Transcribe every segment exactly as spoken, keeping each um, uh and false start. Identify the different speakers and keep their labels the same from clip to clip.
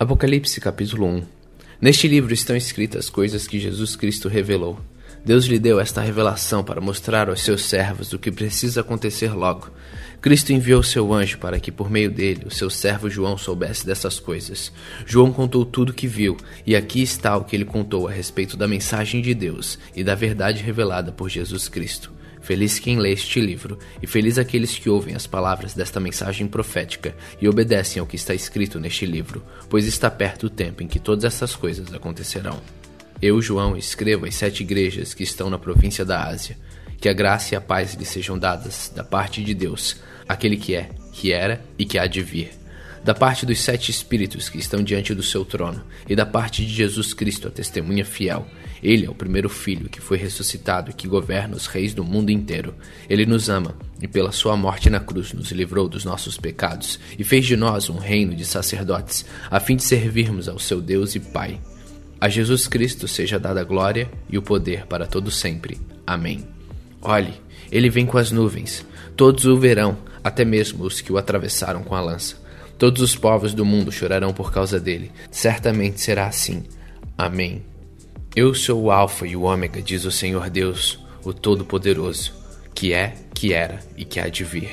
Speaker 1: Apocalipse capítulo um. Neste livro estão escritas coisas que Jesus Cristo revelou. Deus lhe deu esta revelação para mostrar aos seus servos o que precisa acontecer logo. Cristo enviou seu anjo para que por meio dele o seu servo João soubesse dessas coisas. João contou tudo o que viu, e aqui está o que ele contou a respeito da mensagem de Deus e da verdade revelada por Jesus Cristo. Feliz quem lê este livro, e feliz aqueles que ouvem as palavras desta mensagem profética e obedecem ao que está escrito neste livro, pois está perto o tempo em que todas essas coisas acontecerão. Eu, João, escrevo às sete igrejas que estão na província da Ásia. Que a graça e a paz lhes sejam dadas da parte de Deus, aquele que é, que era e que há de vir. Da parte dos sete espíritos que estão diante do seu trono, e da parte de Jesus Cristo, a testemunha fiel. Ele é o primeiro filho que foi ressuscitado e que governa os reis do mundo inteiro. Ele nos ama, e pela sua morte na cruz nos livrou dos nossos pecados, e fez de nós um reino de sacerdotes, a fim de servirmos ao seu Deus e Pai. A Jesus Cristo seja dada a glória e o poder para todo sempre. Amém. Olhe, ele vem com as nuvens. Todos o verão, até mesmo os que o atravessaram com a lança. Todos os povos do mundo chorarão por causa dele. Certamente será assim. Amém. Eu sou o Alfa e o Ômega, diz o Senhor Deus, o Todo-Poderoso, que é, que era e que há de vir.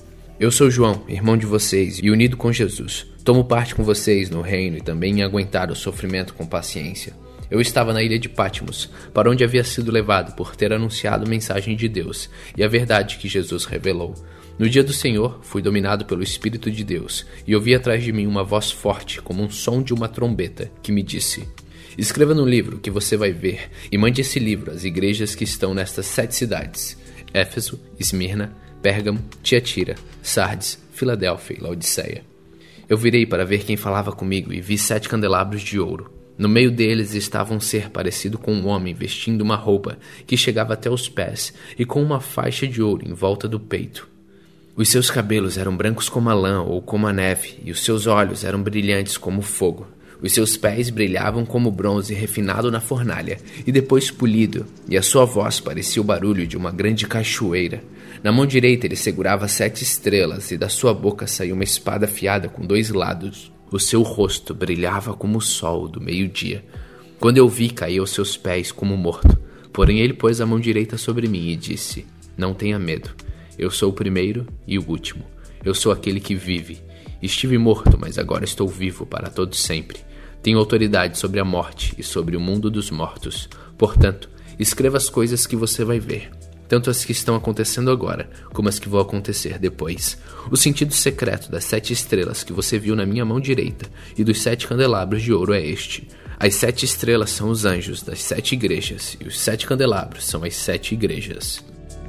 Speaker 1: Eu sou João, irmão de vocês e unido com Jesus. Tomo parte com vocês no reino e também em aguentar o sofrimento com paciência. Eu estava na ilha de Patmos, para onde havia sido levado por ter anunciado a mensagem de Deus e a verdade que Jesus revelou. No dia do Senhor, fui dominado pelo Espírito de Deus e ouvi atrás de mim uma voz forte, como um som de uma trombeta, que me disse: escreva no livro o que você vai ver e mande esse livro às igrejas que estão nestas sete cidades: Éfeso, Esmirna, Pérgamo, Tiatira, Sardes, Filadélfia e Laodiceia. Eu virei para ver quem falava comigo e vi sete candelabros de ouro. No meio deles estava um ser parecido com um homem vestindo uma roupa que chegava até os pés e com uma faixa de ouro em volta do peito. Os seus cabelos eram brancos como a lã ou como a neve, e os seus olhos eram brilhantes como o fogo. Os seus pés brilhavam como bronze refinado na fornalha e depois polido, e a sua voz parecia o barulho de uma grande cachoeira. Na mão direita ele segurava sete estrelas, e da sua boca saía uma espada afiada com dois lados. O seu rosto brilhava como o sol do meio-dia. Quando eu vi, caí aos seus pés como morto. Porém ele pôs a mão direita sobre mim e disse: não tenha medo. Eu sou o primeiro e o último. Eu sou aquele que vive. Estive morto, mas agora estou vivo para todo sempre. Tenho autoridade sobre a morte e sobre o mundo dos mortos. Portanto, escreva as coisas que você vai ver, tanto as que estão acontecendo agora, como as que vão acontecer depois. O sentido secreto das sete estrelas que você viu na minha mão direita e dos sete candelabros de ouro é este. As sete estrelas são os anjos das sete igrejas, e os sete candelabros são as sete igrejas.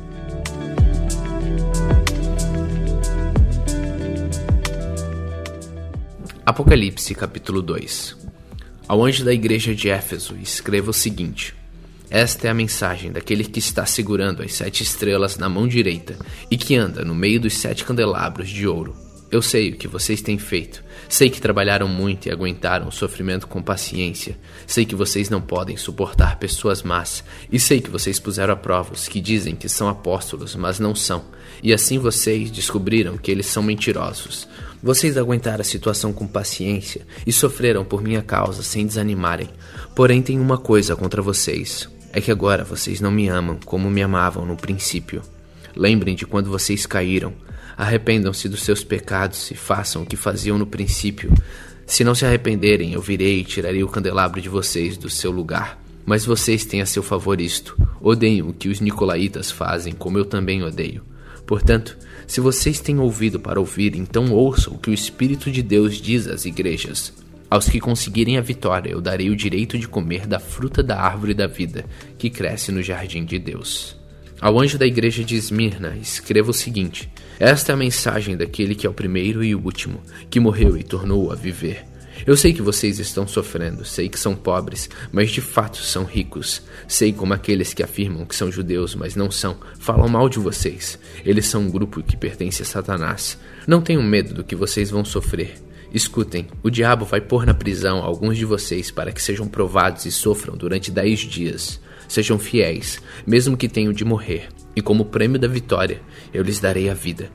Speaker 1: Apocalipse capítulo dois. Ao anjo da igreja de Éfeso escreva o seguinte: esta é a mensagem daquele que está segurando as sete estrelas na mão direita e que anda no meio dos sete candelabros de ouro. Eu sei o que vocês têm feito. Sei que trabalharam muito e aguentaram o sofrimento com paciência. Sei que vocês não podem suportar pessoas más. E sei que vocês puseram à prova os que dizem que são apóstolos, mas não são. E assim vocês descobriram que eles são mentirosos. Vocês aguentaram a situação com paciência e sofreram por minha causa sem desanimarem. Porém, tem uma coisa contra vocês. É que agora vocês não me amam como me amavam no princípio. Lembrem de quando vocês caíram. Arrependam-se dos seus pecados e façam o que faziam no princípio. Se não se arrependerem, eu virei e tirarei o candelabro de vocês do seu lugar. Mas vocês têm a seu favor isto: odeiam o que os nicolaítas fazem, como eu também odeio. Portanto, se vocês têm ouvido para ouvir, então ouçam o que o Espírito de Deus diz às igrejas. Aos que conseguirem a vitória, eu darei o direito de comer da fruta da árvore da vida, que cresce no jardim de Deus. Ao anjo da igreja de Esmirna, escreva o seguinte: esta é a mensagem daquele que é o primeiro e o último, que morreu e tornou a viver. Eu sei que vocês estão sofrendo, sei que são pobres, mas de fato são ricos. Sei como aqueles que afirmam que são judeus, mas não são, falam mal de vocês. Eles são um grupo que pertence a Satanás. Não tenham medo do que vocês vão sofrer. Escutem, o diabo vai pôr na prisão alguns de vocês para que sejam provados e sofram durante dez dias. Sejam fiéis, mesmo que tenham de morrer, e como prêmio da vitória, eu lhes darei a vida.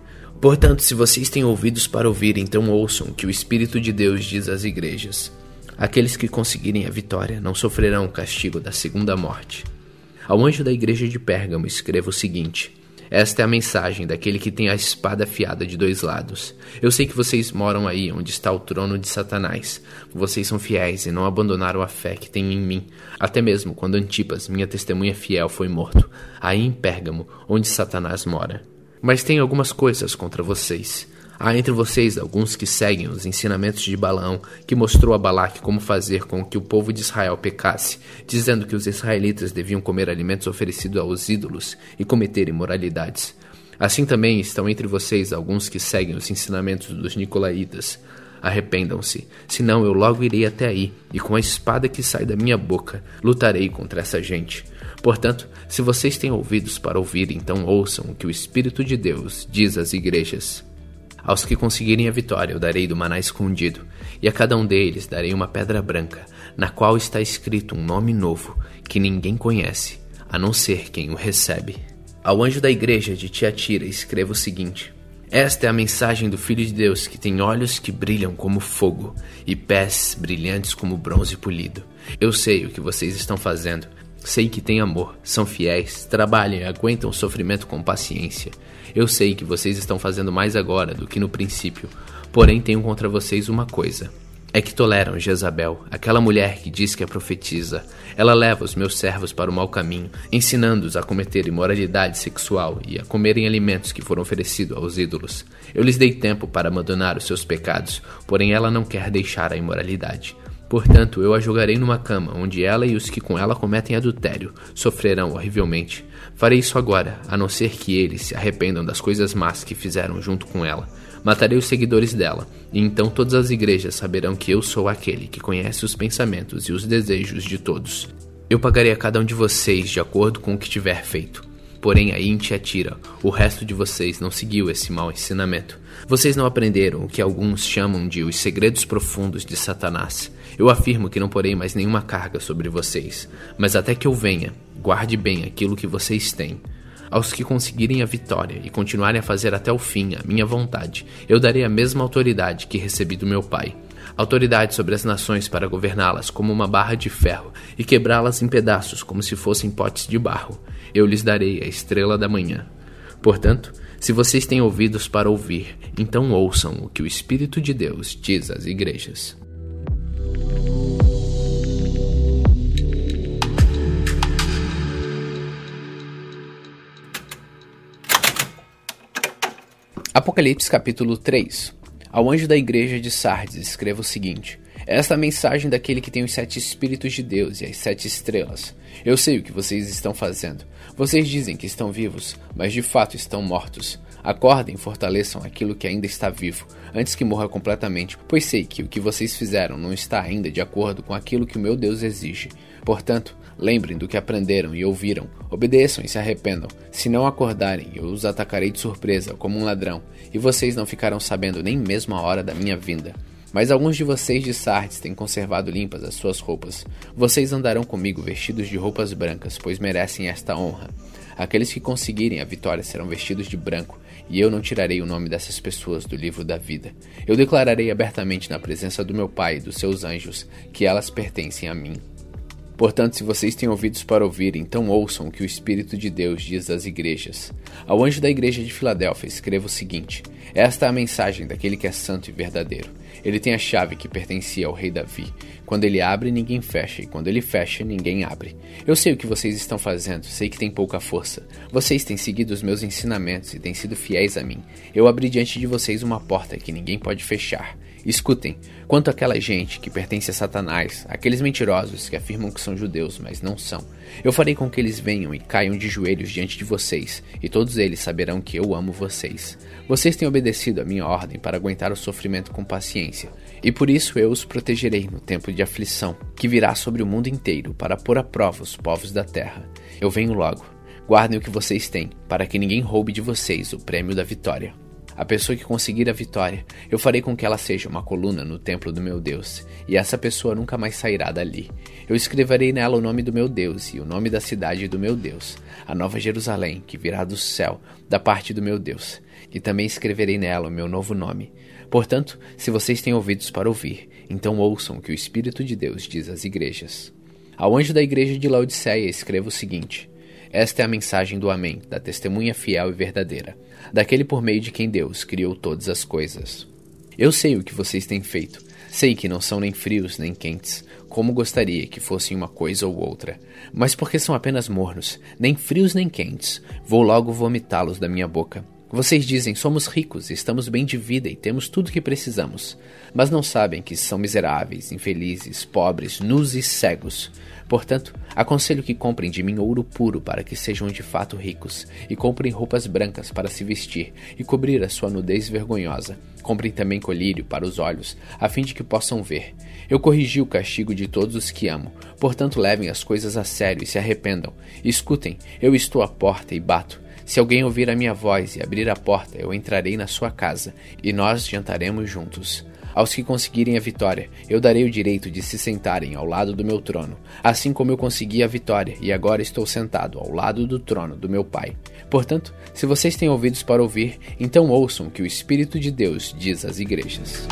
Speaker 1: Portanto, se vocês têm ouvidos para ouvir, então ouçam o que o Espírito de Deus diz às igrejas. Aqueles que conseguirem a vitória não sofrerão o castigo da segunda morte. Ao anjo da igreja de Pérgamo escreva o seguinte: esta é a mensagem daquele que tem a espada afiada de dois lados. Eu sei que vocês moram aí onde está o trono de Satanás. Vocês são fiéis e não abandonaram a fé que têm em mim, até mesmo quando Antipas, minha testemunha fiel, foi morto, aí em Pérgamo, onde Satanás mora. Mas tenho algumas coisas contra vocês. Há entre vocês alguns que seguem os ensinamentos de Balaão, que mostrou a Balaque como fazer com que o povo de Israel pecasse, dizendo que os israelitas deviam comer alimentos oferecidos aos ídolos e cometer imoralidades. Assim também estão entre vocês alguns que seguem os ensinamentos dos nicolaítas. Arrependam-se, senão eu logo irei até aí, e com a espada que sai da minha boca, lutarei contra essa gente. Portanto, se vocês têm ouvidos para ouvir, então ouçam o que o Espírito de Deus diz às igrejas. Aos que conseguirem a vitória eu darei do maná escondido, e a cada um deles darei uma pedra branca, na qual está escrito um nome novo, que ninguém conhece, a não ser quem o recebe. Ao anjo da igreja de Tiatira escreva o seguinte: esta é a mensagem do Filho de Deus, que tem olhos que brilham como fogo, e pés brilhantes como bronze polido. Eu sei o que vocês estão fazendo. Sei que têm amor, são fiéis, trabalham e aguentam o sofrimento com paciência. Eu sei que vocês estão fazendo mais agora do que no princípio, porém tenho contra vocês uma coisa. É que toleram Jezabel, aquela mulher que diz que é profetisa. Ela leva os meus servos para o mau caminho, ensinando-os a cometer imoralidade sexual e a comerem alimentos que foram oferecidos aos ídolos. Eu lhes dei tempo para abandonar os seus pecados, porém ela não quer deixar a imoralidade. Portanto, eu a jogarei numa cama, onde ela e os que com ela cometem adultério sofrerão horrivelmente. Farei isso agora, a não ser que eles se arrependam das coisas más que fizeram junto com ela. Matarei os seguidores dela, e então todas as igrejas saberão que eu sou aquele que conhece os pensamentos e os desejos de todos. Eu pagarei a cada um de vocês de acordo com o que tiver feito. Porém, aí em Tiatira, o resto de vocês não seguiu esse mau ensinamento. Vocês não aprenderam o que alguns chamam de os segredos profundos de Satanás. Eu afirmo que não porei mais nenhuma carga sobre vocês, mas até que eu venha, guarde bem aquilo que vocês têm. Aos que conseguirem a vitória e continuarem a fazer até o fim a minha vontade, eu darei a mesma autoridade que recebi do meu Pai. Autoridade sobre as nações para governá-las como uma barra de ferro e quebrá-las em pedaços como se fossem potes de barro. Eu lhes darei a estrela da manhã. Portanto, se vocês têm ouvidos para ouvir, então ouçam o que o Espírito de Deus diz às igrejas. Apocalipse capítulo três. Ao anjo da igreja de Sardes escreva o seguinte: esta é a mensagem daquele que tem os sete Espíritos de Deus e as sete estrelas. Eu sei o que vocês estão fazendo. Vocês dizem que estão vivos, mas de fato estão mortos. Acordem e fortaleçam aquilo que ainda está vivo, antes que morra completamente, pois sei que o que vocês fizeram não está ainda de acordo com aquilo que o meu Deus exige. Portanto, lembrem do que aprenderam e ouviram, obedeçam e se arrependam. Se não acordarem, eu os atacarei de surpresa, como um ladrão, e vocês não ficarão sabendo nem mesmo a hora da minha vinda. Mas alguns de vocês de Sardes têm conservado limpas as suas roupas. Vocês andarão comigo vestidos de roupas brancas, pois merecem esta honra. Aqueles que conseguirem a vitória serão vestidos de branco, e eu não tirarei o nome dessas pessoas do livro da vida. Eu declararei abertamente na presença do meu Pai e dos seus anjos que elas pertencem a mim. Portanto, se vocês têm ouvidos para ouvir, então ouçam o que o Espírito de Deus diz às igrejas. Ao anjo da igreja de Filadélfia escreva o seguinte: esta é a mensagem daquele que é santo e verdadeiro. Ele tem a chave que pertencia ao rei Davi. Quando ele abre, ninguém fecha, e quando ele fecha, ninguém abre. Eu sei o que vocês estão fazendo, sei que tem pouca força. Vocês têm seguido os meus ensinamentos e têm sido fiéis a mim. Eu abri diante de vocês uma porta que ninguém pode fechar. Escutem, quanto àquela gente que pertence a Satanás, aqueles mentirosos que afirmam que são judeus, mas não são, eu farei com que eles venham e caiam de joelhos diante de vocês, e todos eles saberão que eu amo vocês. Vocês têm obedecido a minha ordem para aguentar o sofrimento com paciência, e por isso eu os protegerei no tempo de aflição, que virá sobre o mundo inteiro para pôr à prova os povos da terra. Eu venho logo. Guardem o que vocês têm, para que ninguém roube de vocês o prêmio da vitória. A pessoa que conseguir a vitória, eu farei com que ela seja uma coluna no templo do meu Deus, e essa pessoa nunca mais sairá dali. Eu escreverei nela o nome do meu Deus e o nome da cidade do meu Deus, a nova Jerusalém, que virá do céu, da parte do meu Deus. e também escreverei nela o meu novo nome. Portanto, se vocês têm ouvidos para ouvir, então ouçam o que o Espírito de Deus diz às igrejas. Ao anjo da igreja de Laodiceia escreva o seguinte: esta é a mensagem do Amém, da testemunha fiel e verdadeira, daquele por meio de quem Deus criou todas as coisas. Eu sei o que vocês têm feito. Sei que não são nem frios nem quentes, como gostaria que fossem uma coisa ou outra. Mas porque são apenas mornos, nem frios nem quentes, vou logo vomitá-los da minha boca. Vocês dizem, somos ricos, estamos bem de vida e temos tudo o que precisamos. Mas não sabem que são miseráveis, infelizes, pobres, nus e cegos. Portanto, aconselho que comprem de mim ouro puro para que sejam de fato ricos, e comprem roupas brancas para se vestir e cobrir a sua nudez vergonhosa. Comprem também colírio para os olhos, a fim de que possam ver. Eu corrigi o castigo de todos os que amo, portanto levem as coisas a sério e se arrependam. Escutem, eu estou à porta e bato. Se alguém ouvir a minha voz e abrir a porta, eu entrarei na sua casa, e nós jantaremos juntos. Aos que conseguirem a vitória, eu darei o direito de se sentarem ao lado do meu trono, assim como eu consegui a vitória, e agora estou sentado ao lado do trono do meu Pai. Portanto, se vocês têm ouvidos para ouvir, então ouçam o que o Espírito de Deus diz às igrejas.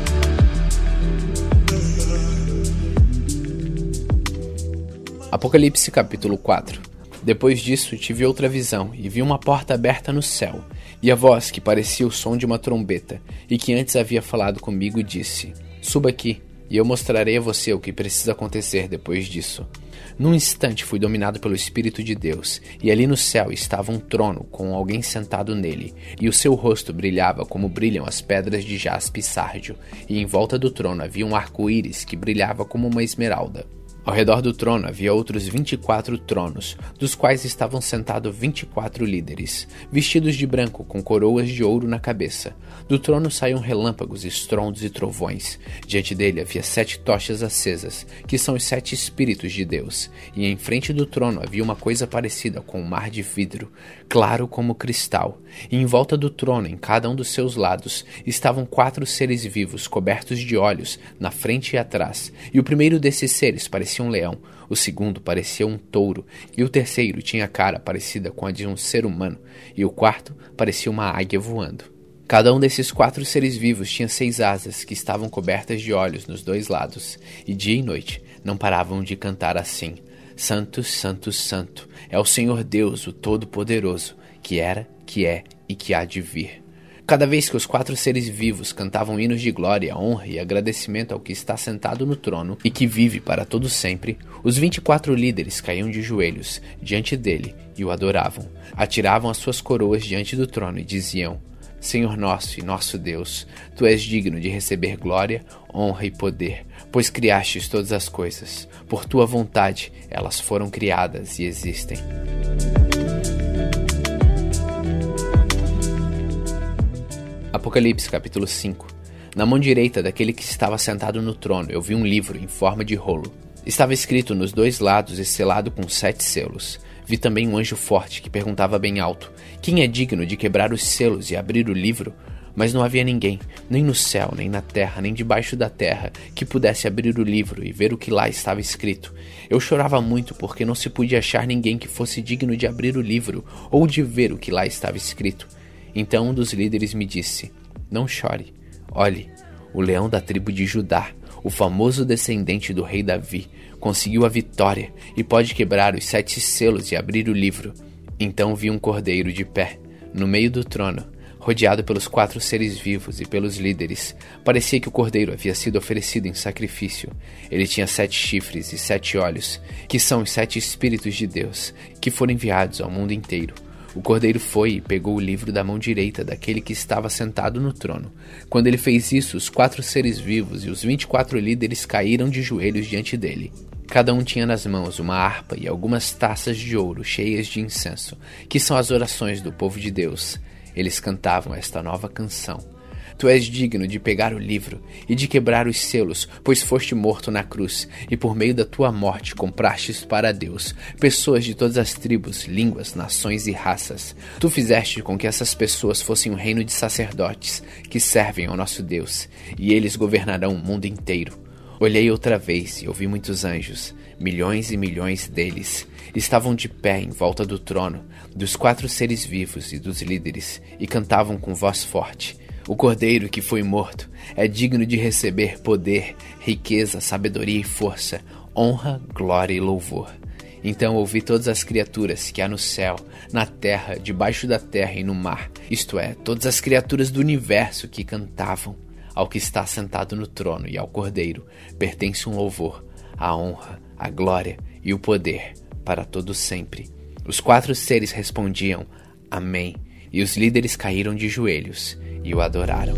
Speaker 1: Apocalipse capítulo quatro. Depois disso tive outra visão, e vi uma porta aberta no céu, e a voz que parecia o som de uma trombeta, e que antes havia falado comigo disse: suba aqui, e eu mostrarei a você o que precisa acontecer depois disso. Num instante fui dominado pelo Espírito de Deus, e ali no céu estava um trono com alguém sentado nele, e o seu rosto brilhava como brilham as pedras de jaspe e sárdio, e em volta do trono havia um arco-íris que brilhava como uma esmeralda. Ao redor do trono havia outros vinte e quatro tronos, dos quais estavam sentados vinte e quatro líderes, vestidos de branco com coroas de ouro na cabeça. Do trono saíam relâmpagos, estrondos e trovões. Diante dele havia sete tochas acesas, que são os sete Espíritos de Deus, e em frente do trono havia uma coisa parecida com um mar de vidro, claro como cristal, e em volta do trono, em cada um dos seus lados, estavam quatro seres vivos cobertos de olhos, na frente e atrás, e o primeiro desses seres parecia um leão, o segundo parecia um touro, e o terceiro tinha a cara parecida com a de um ser humano, e o quarto parecia uma águia voando. Cada um desses quatro seres vivos tinha seis asas que estavam cobertas de olhos nos dois lados, e dia e noite não paravam de cantar assim: Santo, Santo, Santo, é o Senhor Deus, o Todo-Poderoso, que era, que é e que há de vir. Cada vez que os quatro seres vivos cantavam hinos de glória, honra e agradecimento ao que está sentado no trono e que vive para todo sempre, os vinte e quatro líderes caíam de joelhos diante dele e o adoravam. Atiravam as suas coroas diante do trono e diziam: Senhor nosso e nosso Deus, Tu és digno de receber glória, honra e poder, pois criastes todas as coisas. Por Tua vontade elas foram criadas e existem. Apocalipse capítulo cinco. Na mão direita daquele que estava sentado no trono eu vi um livro em forma de rolo. Estava escrito nos dois lados e selado com sete selos. Vi também um anjo forte que perguntava bem alto: quem é digno de quebrar os selos e abrir o livro? Mas não havia ninguém, nem no céu, nem na terra, nem debaixo da terra, que pudesse abrir o livro e ver o que lá estava escrito. Eu chorava muito porque não se podia achar ninguém que fosse digno de abrir o livro ou de ver o que lá estava escrito. Então um dos líderes me disse: não chore, olhe, o leão da tribo de Judá, o famoso descendente do rei Davi, conseguiu a vitória e pode quebrar os sete selos e abrir o livro. Então vi um cordeiro de pé, no meio do trono, rodeado pelos quatro seres vivos e pelos líderes. Parecia que o cordeiro havia sido oferecido em sacrifício. Ele tinha sete chifres e sete olhos, que são os sete Espíritos de Deus, que foram enviados ao mundo inteiro. O cordeiro foi e pegou o livro da mão direita daquele que estava sentado no trono. Quando ele fez isso, os quatro seres vivos e os vinte e quatro líderes caíram de joelhos diante dele. Cada um tinha nas mãos uma harpa e algumas taças de ouro cheias de incenso, que são as orações do povo de Deus. Eles cantavam esta nova canção: Tu és digno de pegar o livro e de quebrar os selos, pois foste morto na cruz, e por meio da tua morte comprastes para Deus pessoas de todas as tribos, línguas, nações e raças. Tu fizeste com que essas pessoas fossem um reino de sacerdotes que servem ao nosso Deus, e eles governarão o mundo inteiro. Olhei outra vez e ouvi muitos anjos, milhões e milhões deles. Estavam de pé em volta do trono, dos quatro seres vivos e dos líderes, e cantavam com voz forte: O Cordeiro que foi morto é digno de receber poder, riqueza, sabedoria e força, honra, glória e louvor. Então ouvi todas as criaturas que há no céu, na terra, debaixo da terra e no mar, isto é, todas as criaturas do universo que cantavam. Ao que está sentado no trono e ao Cordeiro pertence um louvor, a honra, a glória e o poder para todo sempre. Os quatro seres respondiam: Amém, e os líderes caíram de joelhos e o adoraram.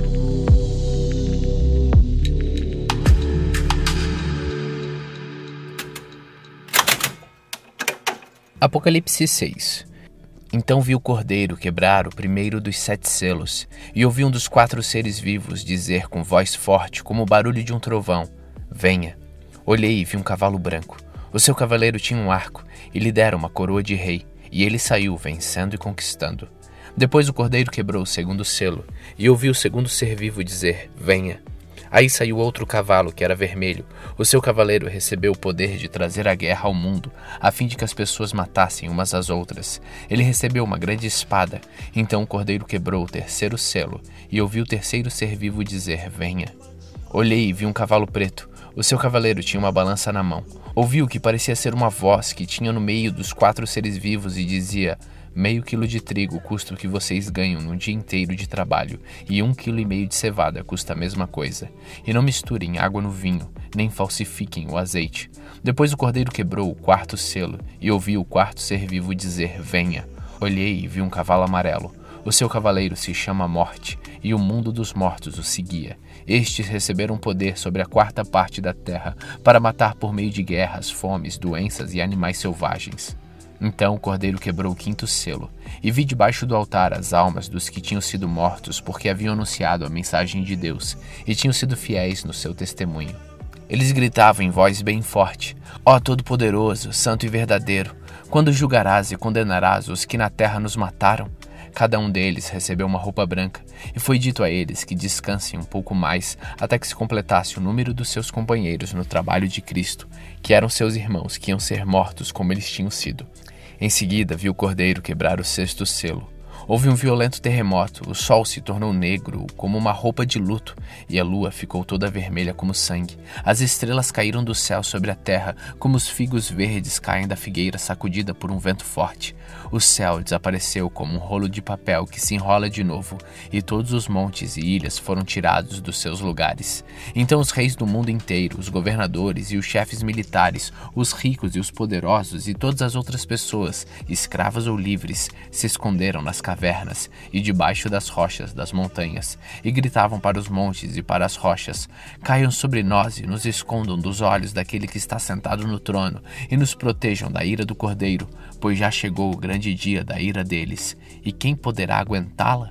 Speaker 1: Apocalipse seis. Então vi o Cordeiro quebrar o primeiro dos sete selos, e ouvi um dos quatro seres vivos dizer com voz forte, como o barulho de um trovão: Venha. Olhei e vi um cavalo branco. O seu cavaleiro tinha um arco, e lhe deram uma coroa de rei, e ele saiu vencendo e conquistando. Depois o Cordeiro quebrou o segundo selo, e ouvi o segundo ser vivo dizer: Venha. Aí saiu outro cavalo, que era vermelho. O seu cavaleiro recebeu o poder de trazer a guerra ao mundo, a fim de que as pessoas matassem umas às outras. Ele recebeu uma grande espada. Então o Cordeiro quebrou o terceiro selo, e ouvi o terceiro ser vivo dizer: Venha. Olhei e vi um cavalo preto. O seu cavaleiro tinha uma balança na mão. Ouvi o que parecia ser uma voz que tinha no meio dos quatro seres vivos e dizia: Meio quilo de trigo custa o que vocês ganham num dia inteiro de trabalho, e um quilo e meio de cevada custa a mesma coisa. E não misturem água no vinho, nem falsifiquem o azeite. Depois o Cordeiro quebrou o quarto selo, e ouvi o quarto ser vivo dizer: Venha. Olhei e vi um cavalo amarelo. O seu cavaleiro se chama Morte, e o mundo dos mortos o seguia. Estes receberam poder sobre a quarta parte da terra, para matar por meio de guerras, fomes, doenças e animais selvagens. Então o Cordeiro quebrou o quinto selo, e vi debaixo do altar as almas dos que tinham sido mortos porque haviam anunciado a mensagem de Deus, e tinham sido fiéis no seu testemunho. Eles gritavam em voz bem forte: Ó Todo-Poderoso, Santo e Verdadeiro, quando julgarás e condenarás os que na terra nos mataram? Cada um deles recebeu uma roupa branca, e foi dito a eles que descansem um pouco mais até que se completasse o número dos seus companheiros no trabalho de Cristo, que eram seus irmãos que iam ser mortos como eles tinham sido. Em seguida vi o Cordeiro quebrar o sexto selo. Houve um violento terremoto, o sol se tornou negro como uma roupa de luto, e a lua ficou toda vermelha como sangue. As estrelas caíram do céu sobre a terra, como os figos verdes caem da figueira sacudida por um vento forte. O céu desapareceu como um rolo de papel que se enrola de novo, e todos os montes e ilhas foram tirados dos seus lugares. Então os reis do mundo inteiro, os governadores e os chefes militares, os ricos e os poderosos e todas as outras pessoas, escravas ou livres, se esconderam nas cavernas e debaixo das rochas das montanhas, e gritavam para os montes e para as rochas: Caiam sobre nós e nos escondam dos olhos daquele que está sentado no trono, e nos protejam da ira do Cordeiro, pois já chegou o grande dia da ira deles, e quem poderá aguentá-la?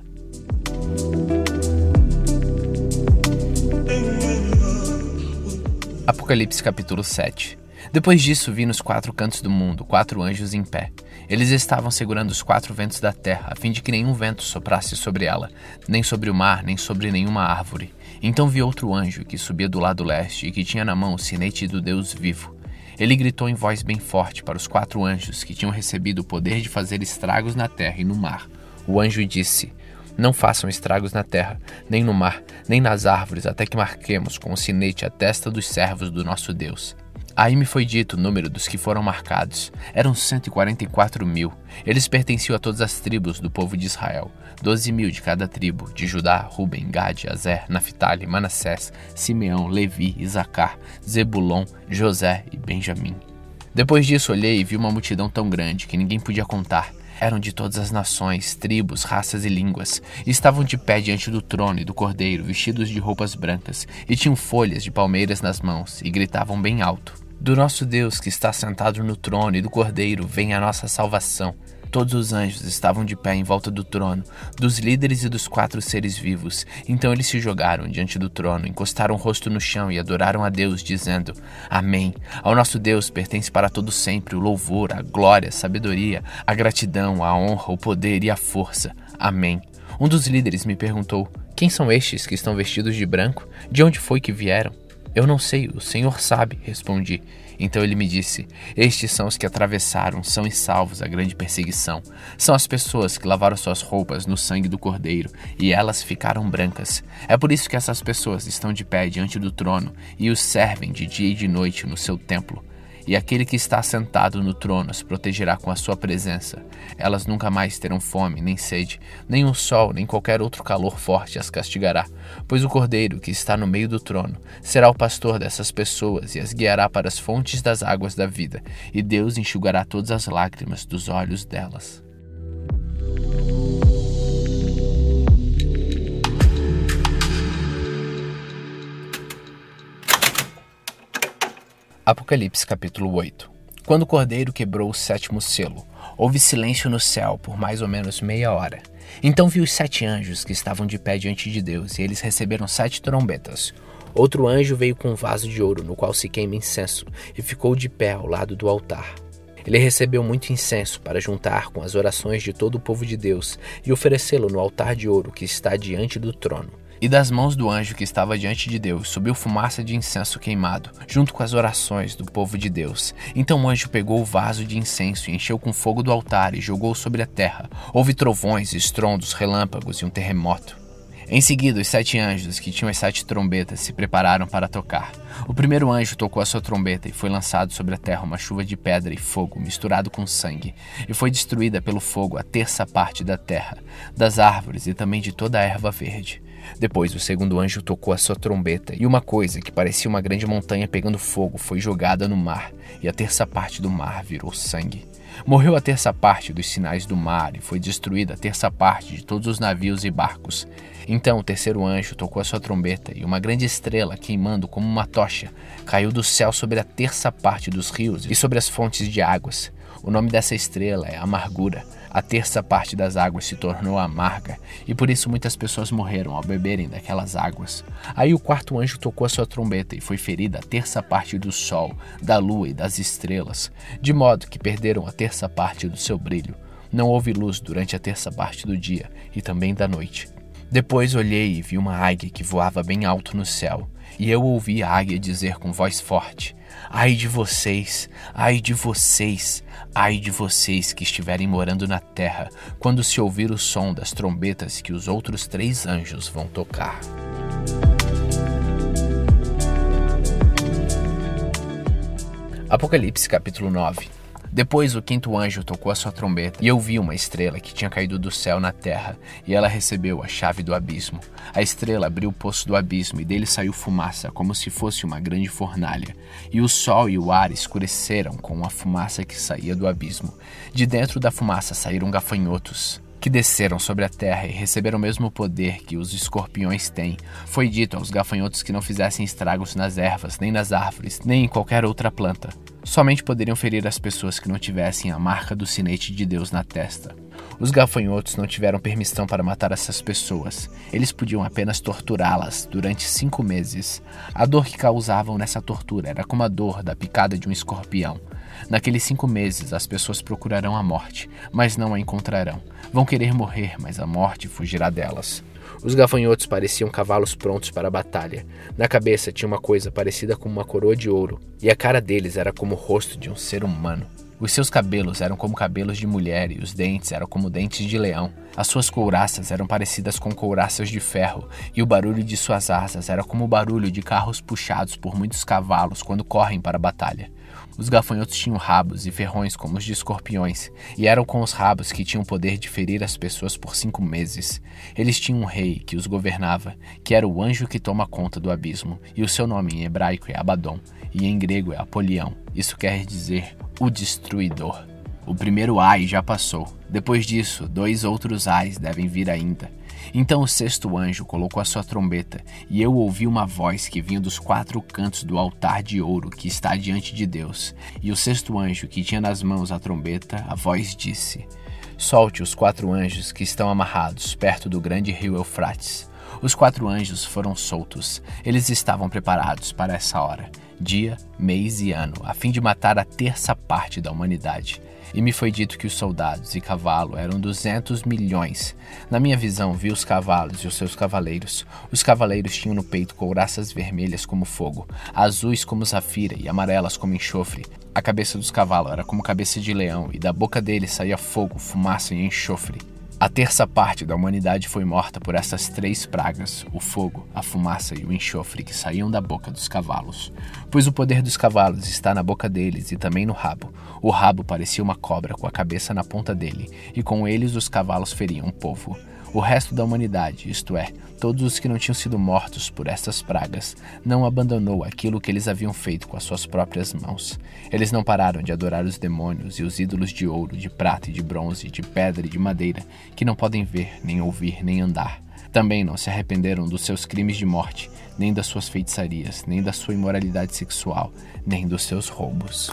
Speaker 1: Apocalipse capítulo sete. Depois disso vi nos quatro cantos do mundo quatro anjos em pé. Eles estavam segurando os quatro ventos da terra, a fim de que nenhum vento soprasse sobre ela, nem sobre o mar, nem sobre nenhuma árvore. Então vi outro anjo que subia do lado leste e que tinha na mão o sinete do Deus vivo. Ele gritou em voz bem forte para os quatro anjos que tinham recebido o poder de fazer estragos na terra e no mar. O anjo disse: Não façam estragos na terra, nem no mar, nem nas árvores, até que marquemos com o sinete a testa dos servos do nosso Deus. Aí me foi dito o número dos que foram marcados. Eram cento e quarenta e quatro mil. Eles pertenciam a todas as tribos do povo de Israel. Doze mil de cada tribo, de Judá, Ruben, Gade, Azer, Naphtali, Manassés, Simeão, Levi, Isacar, Zebulon, José e Benjamim. Depois disso olhei e vi uma multidão tão grande que ninguém podia contar. Eram de todas as nações, tribos, raças e línguas, e estavam de pé diante do trono e do Cordeiro, vestidos de roupas brancas, e tinham folhas de palmeiras nas mãos, e gritavam bem alto: Do nosso Deus que está sentado no trono e do Cordeiro vem a nossa salvação. Todos os anjos estavam de pé em volta do trono, dos líderes e dos quatro seres vivos. Então eles se jogaram diante do trono, encostaram o rosto no chão e adoraram a Deus, dizendo: Amém. Ao nosso Deus pertence para todo sempre o louvor, a glória, a sabedoria, a gratidão, a honra, o poder e a força. Amém. Um dos líderes me perguntou: Quem são estes que estão vestidos de branco? De onde foi que vieram? Eu não sei, o Senhor sabe, respondi. Então ele me disse, estes são os que atravessaram, são e salvos a grande perseguição. São as pessoas que lavaram suas roupas no sangue do Cordeiro, e elas ficaram brancas. É por isso que essas pessoas estão de pé diante do trono, e os servem de dia e de noite no seu templo. E aquele que está sentado no trono as protegerá com a sua presença. Elas nunca mais terão fome, nem sede, nem o sol, nem qualquer outro calor forte as castigará. Pois o Cordeiro que está no meio do trono será o pastor dessas pessoas e as guiará para as fontes das águas da vida. E Deus enxugará todas as lágrimas dos olhos delas. Apocalipse capítulo oito. Quando o Cordeiro quebrou o sétimo selo, houve silêncio no céu por mais ou menos meia hora. Então vi os sete anjos que estavam de pé diante de Deus, e eles receberam sete trombetas. Outro anjo veio com um vaso de ouro, no qual se queima incenso, e ficou de pé ao lado do altar. Ele recebeu muito incenso para juntar com as orações de todo o povo de Deus e oferecê-lo no altar de ouro que está diante do trono. E das mãos do anjo que estava diante de Deus subiu fumaça de incenso queimado, junto com as orações do povo de Deus. Então o anjo pegou o vaso de incenso e encheu com fogo do altar e jogou sobre a terra. Houve trovões, estrondos, relâmpagos e um terremoto. Em seguida, os sete anjos, que tinham as sete trombetas, se prepararam para tocar. O primeiro anjo tocou a sua trombeta e foi lançado sobre a terra uma chuva de pedra e fogo, misturado com sangue, e foi destruída pelo fogo a terça parte da terra, das árvores e também de toda a erva verde. Depois o segundo anjo tocou a sua trombeta, e uma coisa que parecia uma grande montanha pegando fogo foi jogada no mar, e a terça parte do mar virou sangue. Morreu a terça parte dos sinais do mar, e foi destruída a terça parte de todos os navios e barcos. Então o terceiro anjo tocou a sua trombeta, e uma grande estrela, queimando como uma tocha, caiu do céu sobre a terça parte dos rios e sobre as fontes de águas. O nome dessa estrela é Amargura. A terça parte das águas se tornou amarga, e por isso muitas pessoas morreram ao beberem daquelas águas. Aí o quarto anjo tocou a sua trombeta, e foi ferida a terça parte do sol, da lua e das estrelas, de modo que perderam a terça parte do seu brilho. Não houve luz durante a terça parte do dia, e também da noite. Depois olhei e vi uma águia que voava bem alto no céu, e eu ouvi a águia dizer com voz forte: Ai de vocês, ai de vocês, ai de vocês que estiverem morando na terra, quando se ouvir o som das trombetas que os outros três anjos vão tocar. Apocalipse capítulo nove. Depois o quinto anjo tocou a sua trombeta, e eu vi uma estrela que tinha caído do céu na terra, e ela recebeu a chave do abismo. A estrela abriu o poço do abismo, e dele saiu fumaça, como se fosse uma grande fornalha. E o sol e o ar escureceram com a fumaça que saía do abismo. De dentro da fumaça saíram gafanhotos, que desceram sobre a terra e receberam o mesmo poder que os escorpiões têm. Foi dito aos gafanhotos que não fizessem estragos nas ervas, nem nas árvores, nem em qualquer outra planta. Somente poderiam ferir as pessoas que não tivessem a marca do sinete de Deus na testa. Os gafanhotos não tiveram permissão para matar essas pessoas. Eles podiam apenas torturá-las durante cinco meses. A dor que causavam nessa tortura era como a dor da picada de um escorpião. Naqueles cinco meses, as pessoas procurarão a morte, mas não a encontrarão. Vão querer morrer, mas a morte fugirá delas. Os gafanhotos pareciam cavalos prontos para a batalha. Na cabeça tinha uma coisa parecida com uma coroa de ouro, e a cara deles era como o rosto de um ser humano. Os seus cabelos eram como cabelos de mulher, e os dentes eram como dentes de leão. As suas couraças eram parecidas com couraças de ferro, e o barulho de suas asas era como o barulho de carros puxados por muitos cavalos quando correm para a batalha. Os gafanhotos tinham rabos e ferrões como os de escorpiões, e eram com os rabos que tinham o poder de ferir as pessoas por cinco meses. Eles tinham um rei que os governava, que era o anjo que toma conta do abismo, e o seu nome em hebraico é Abaddon, e em grego é Apolião. Isso quer dizer o destruidor. O primeiro ai já passou. Depois disso, dois outros ais devem vir ainda. Então o sexto anjo colocou a sua trombeta, e eu ouvi uma voz que vinha dos quatro cantos do altar de ouro que está diante de Deus. E o sexto anjo, que tinha nas mãos a trombeta, a voz disse: Solte os quatro anjos que estão amarrados perto do grande rio Eufrates. Os quatro anjos foram soltos. Eles estavam preparados para essa hora, dia, mês e ano, a fim de matar a terça parte da humanidade. E me foi dito que os soldados e cavalo eram duzentos milhões. Na minha visão, vi os cavalos e os seus cavaleiros. Os cavaleiros tinham no peito couraças vermelhas como fogo, azuis como safira e amarelas como enxofre. A cabeça dos cavalos era como cabeça de leão, e da boca deles saía fogo, fumaça e enxofre. A terça parte da humanidade foi morta por essas três pragas, o fogo, a fumaça e o enxofre que saíam da boca dos cavalos. Pois o poder dos cavalos está na boca deles e também no rabo. O rabo parecia uma cobra com a cabeça na ponta dele, e com eles os cavalos feriam o povo. O resto da humanidade, isto é, todos os que não tinham sido mortos por estas pragas, não abandonou aquilo que eles haviam feito com as suas próprias mãos. Eles não pararam de adorar os demônios e os ídolos de ouro, de prata e de bronze, de pedra e de madeira, que não podem ver, nem ouvir, nem andar. Também não se arrependeram dos seus crimes de morte, nem das suas feitiçarias, nem da sua imoralidade sexual, nem dos seus roubos.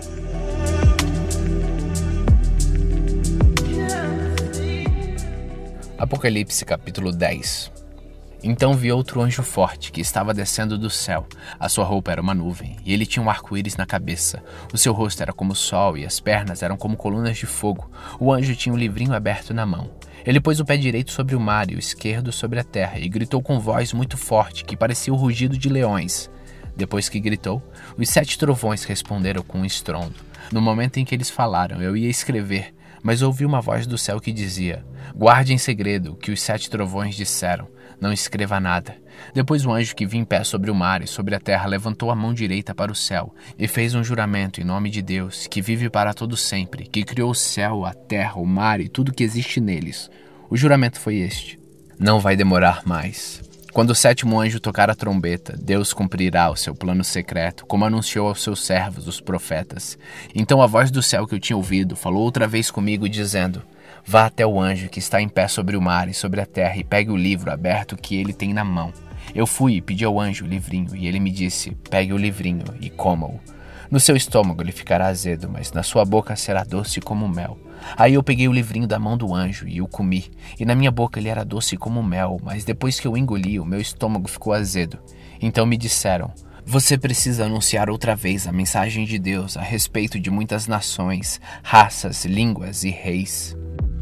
Speaker 1: Apocalipse capítulo dez. Então vi outro anjo forte que estava descendo do céu. A sua roupa era uma nuvem, e ele tinha um arco-íris na cabeça. O seu rosto era como o sol, e as pernas eram como colunas de fogo. O anjo tinha um livrinho aberto na mão. Ele pôs o pé direito sobre o mar e o esquerdo sobre a terra, e gritou com voz muito forte, que parecia o rugido de leões. Depois que gritou, os sete trovões responderam com um estrondo. No momento em que eles falaram, eu ia escrever, mas ouvi uma voz do céu que dizia: guarde em segredo o que os sete trovões disseram, não escreva nada. Depois o anjo que vinha em pé sobre o mar e sobre a terra levantou a mão direita para o céu e fez um juramento em nome de Deus, que vive para todo sempre, que criou o céu, a terra, o mar e tudo que existe neles. O juramento foi este: não vai demorar mais. Quando o sétimo anjo tocar a trombeta, Deus cumprirá o seu plano secreto, como anunciou aos seus servos, os profetas. Então a voz do céu que eu tinha ouvido falou outra vez comigo, dizendo: vá até o anjo que está em pé sobre o mar e sobre a terra e pegue o livro aberto que ele tem na mão. Eu fui e pedi ao anjo o livrinho, e ele me disse: pegue o livrinho e coma-o. No seu estômago ele ficará azedo, mas na sua boca será doce como mel. Aí eu peguei o livrinho da mão do anjo e o comi, e na minha boca ele era doce como mel, mas depois que eu engoli, o meu estômago ficou azedo. Então me disseram: você precisa anunciar outra vez a mensagem de Deus a respeito de muitas nações, raças, línguas e reis.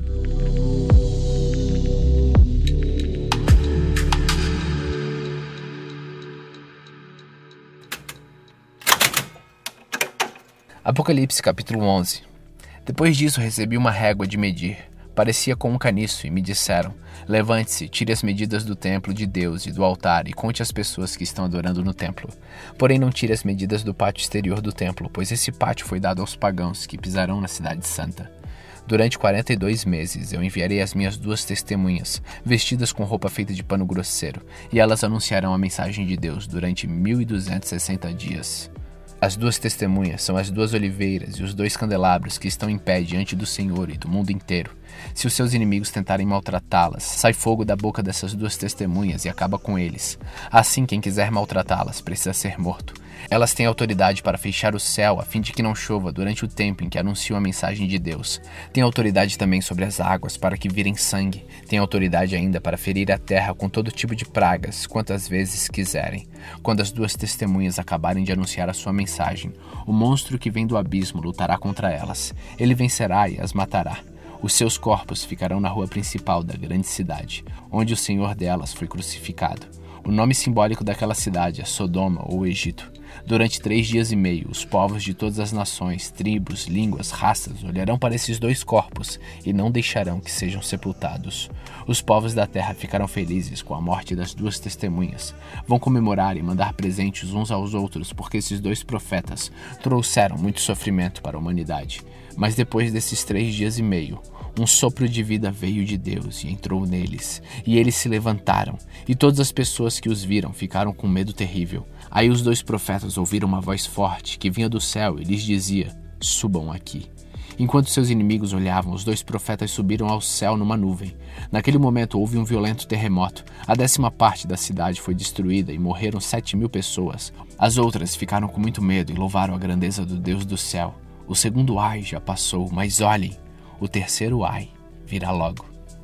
Speaker 1: Apocalipse capítulo onze. Depois disso recebi uma régua de medir. Parecia com um caniço, e me disseram: levante-se, tire as medidas do templo de Deus e do altar e conte as pessoas que estão adorando no templo. Porém não tire as medidas do pátio exterior do templo, pois esse pátio foi dado aos pagãos que pisarão na cidade santa. Durante quarenta e dois meses eu enviarei as minhas duas testemunhas, vestidas com roupa feita de pano grosseiro, e elas anunciarão a mensagem de Deus durante mil e duzentos e sessenta dias. As duas testemunhas são as duas oliveiras e os dois candelabros que estão em pé diante do Senhor e do mundo inteiro. Se os seus inimigos tentarem maltratá-las, sai fogo da boca dessas duas testemunhas e acaba com eles. Assim, quem quiser maltratá-las precisa ser morto. Elas têm autoridade para fechar o céu a fim de que não chova durante o tempo em que anunciam a mensagem de Deus. Tem autoridade também sobre as águas para que virem sangue. Tem autoridade ainda para ferir a terra com todo tipo de pragas, quantas vezes quiserem. Quando as duas testemunhas acabarem de anunciar a sua mensagem, o monstro que vem do abismo lutará contra elas. Ele vencerá e as matará. Os seus corpos ficarão na rua principal da grande cidade, onde o Senhor delas foi crucificado. O nome simbólico daquela cidade é Sodoma ou Egito. Durante três dias e meio, os povos de todas as nações, tribos, línguas, raças olharão para esses dois corpos e não deixarão que sejam sepultados. Os povos da terra ficarão felizes com a morte das duas testemunhas. Vão comemorar e mandar presentes uns aos outros, porque esses dois profetas trouxeram muito sofrimento para a humanidade. Mas depois desses três dias e meio, um sopro de vida veio de Deus e entrou neles, e eles se levantaram, e todas as pessoas que os viram ficaram com medo terrível. Aí os dois profetas ouviram uma voz forte que vinha do céu e lhes dizia: subam aqui. Enquanto seus inimigos olhavam, os dois profetas subiram ao céu numa nuvem. Naquele momento houve um violento terremoto. A décima parte da cidade foi destruída e morreram sete mil pessoas. As outras ficaram com muito medo e louvaram a grandeza do Deus do céu. O segundo ai já passou, mas olhem, o terceiro ai virá logo.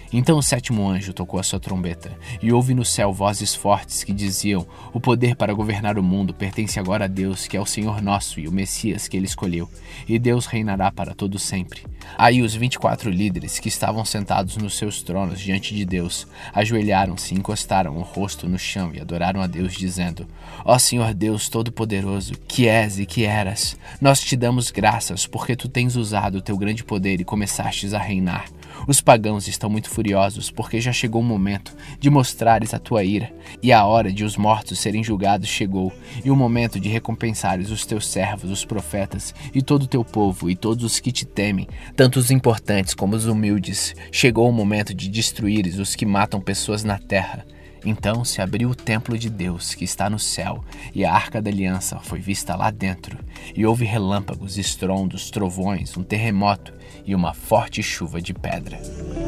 Speaker 1: Então o sétimo anjo tocou a sua trombeta, e houve no céu vozes fortes que diziam: o poder para governar o mundo pertence agora a Deus, que é o Senhor nosso e o Messias que ele escolheu, e Deus reinará para todo sempre. Aí os vinte e quatro líderes que estavam sentados nos seus tronos diante de Deus, ajoelharam-se e encostaram o rosto no chão e adoraram a Deus, dizendo: ó Senhor Deus Todo-Poderoso, que és e que eras, nós te damos graças porque tu tens usado o teu grande poder e começastes a reinar. Os pagãos estão muito furiosos, porque já chegou o momento de mostrares a tua ira, e a hora de os mortos serem julgados chegou, e o momento de recompensares os teus servos, os profetas, e todo o teu povo, e todos os que te temem, tanto os importantes como os humildes. Chegou o momento de destruíres os que matam pessoas na terra. Então se abriu o templo de Deus, que está no céu, e a arca da aliança foi vista lá dentro, e houve relâmpagos, estrondos, trovões, um terremoto e uma forte chuva de pedra.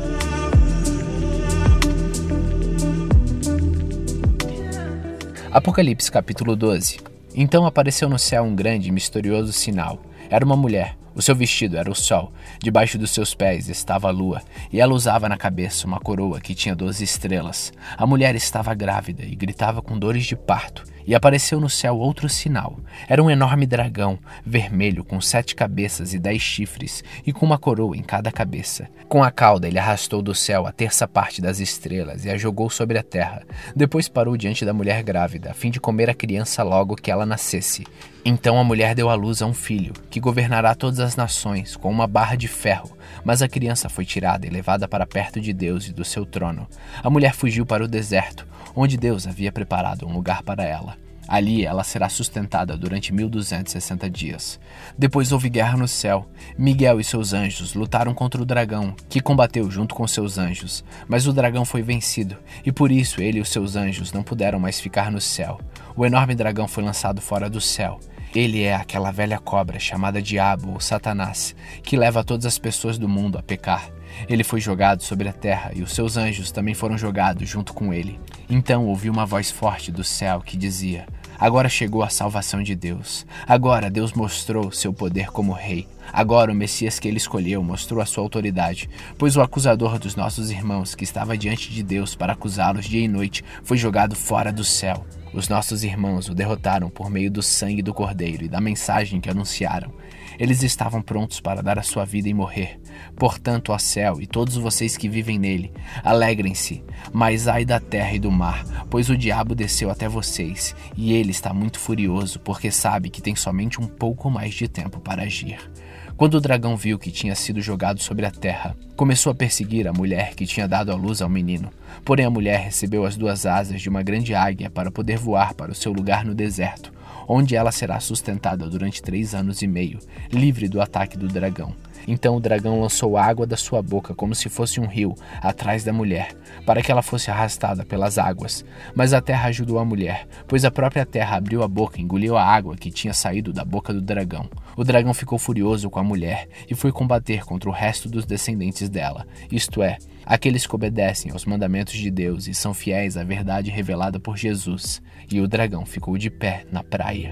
Speaker 1: Apocalipse capítulo doze. Então apareceu no céu um grande e misterioso sinal. Era uma mulher. O seu vestido era o sol, debaixo dos seus pés estava a lua, e ela usava na cabeça uma coroa que tinha doze estrelas. A mulher estava grávida e gritava com dores de parto. E apareceu no céu outro sinal. Era um enorme dragão, vermelho, com sete cabeças e dez chifres, e com uma coroa em cada cabeça. Com a cauda ele arrastou do céu a terça parte das estrelas e a jogou sobre a terra. Depois parou diante da mulher grávida, a fim de comer a criança logo que ela nascesse. Então a mulher deu à luz a um filho, que governará todas as nações, com uma barra de ferro. Mas a criança foi tirada e levada para perto de Deus e do seu trono. A mulher fugiu para o deserto, onde Deus havia preparado um lugar para ela. Ali ela será sustentada durante mil duzentos e sessenta dias. Depois houve guerra no céu. Miguel e seus anjos lutaram contra o dragão, que combateu junto com seus anjos. Mas o dragão foi vencido, e por isso ele e os seus anjos não puderam mais ficar no céu. O enorme dragão foi lançado fora do céu. Ele é aquela velha cobra chamada Diabo ou Satanás, que leva todas as pessoas do mundo a pecar. Ele foi jogado sobre a terra e os seus anjos também foram jogados junto com ele. Então ouvi uma voz forte do céu que dizia: agora chegou a salvação de Deus. Agora Deus mostrou seu poder como rei. Agora o Messias que ele escolheu mostrou a sua autoridade, pois o acusador dos nossos irmãos, que estava diante de Deus para acusá-los dia e noite, foi jogado fora do céu. Os nossos irmãos o derrotaram por meio do sangue do Cordeiro e da mensagem que anunciaram. Eles estavam prontos para dar a sua vida e morrer. Portanto, ó céu e todos vocês que vivem nele, alegrem-se, mas ai da terra e do mar, pois o diabo desceu até vocês, e ele está muito furioso, porque sabe que tem somente um pouco mais de tempo para agir. Quando o dragão viu que tinha sido jogado sobre a terra, começou a perseguir a mulher que tinha dado à luz ao menino. Porém a mulher recebeu as duas asas de uma grande águia para poder voar para o seu lugar no deserto, onde ela será sustentada durante três anos e meio, livre do ataque do dragão. Então o dragão lançou água da sua boca como se fosse um rio atrás da mulher, para que ela fosse arrastada pelas águas. Mas a terra ajudou a mulher, pois a própria terra abriu a boca e engoliu a água que tinha saído da boca do dragão. O dragão ficou furioso com a mulher e foi combater contra o resto dos descendentes dela, isto é, aqueles que obedecem aos mandamentos de Deus e são fiéis à verdade revelada por Jesus. E o dragão ficou de pé na praia.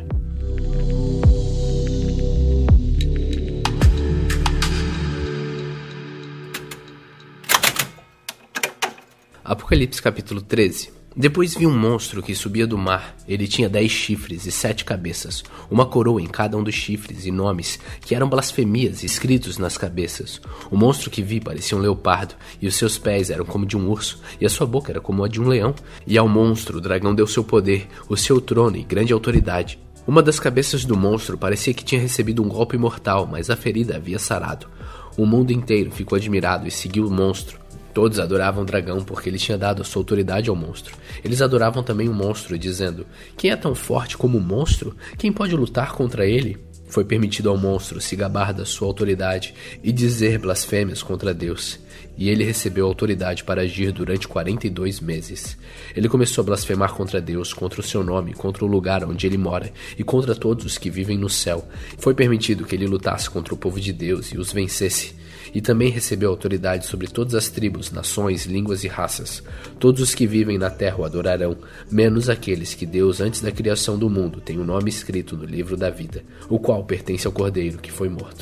Speaker 1: Apocalipse capítulo treze. Depois vi um monstro que subia do mar. Ele tinha dez chifres e sete cabeças, uma coroa em cada um dos chifres e nomes que eram blasfemias escritos nas cabeças. O monstro que vi parecia um leopardo, e os seus pés eram como de um urso, e a sua boca era como a de um leão. E ao monstro o dragão deu seu poder, o seu trono e grande autoridade. Uma das cabeças do monstro parecia que tinha recebido um golpe mortal, mas a ferida havia sarado. O mundo inteiro ficou admirado e seguiu o monstro. Todos adoravam o dragão porque ele tinha dado a sua autoridade ao monstro. Eles adoravam também o monstro, dizendo: quem é tão forte como o monstro? Quem pode lutar contra ele? Foi permitido ao monstro se gabar da sua autoridade e dizer blasfêmias contra Deus. E ele recebeu autoridade para agir durante quarenta e dois meses. Ele começou a blasfemar contra Deus, contra o seu nome, contra o lugar onde ele mora e contra todos os que vivem no céu. Foi permitido que ele lutasse contra o povo de Deus e os vencesse. E também recebeu autoridade sobre todas as tribos, nações, línguas e raças. Todos os que vivem na terra o adorarão, menos aqueles que Deus, antes da criação do mundo, tem o nome escrito no livro da vida, o qual pertence ao Cordeiro que foi morto.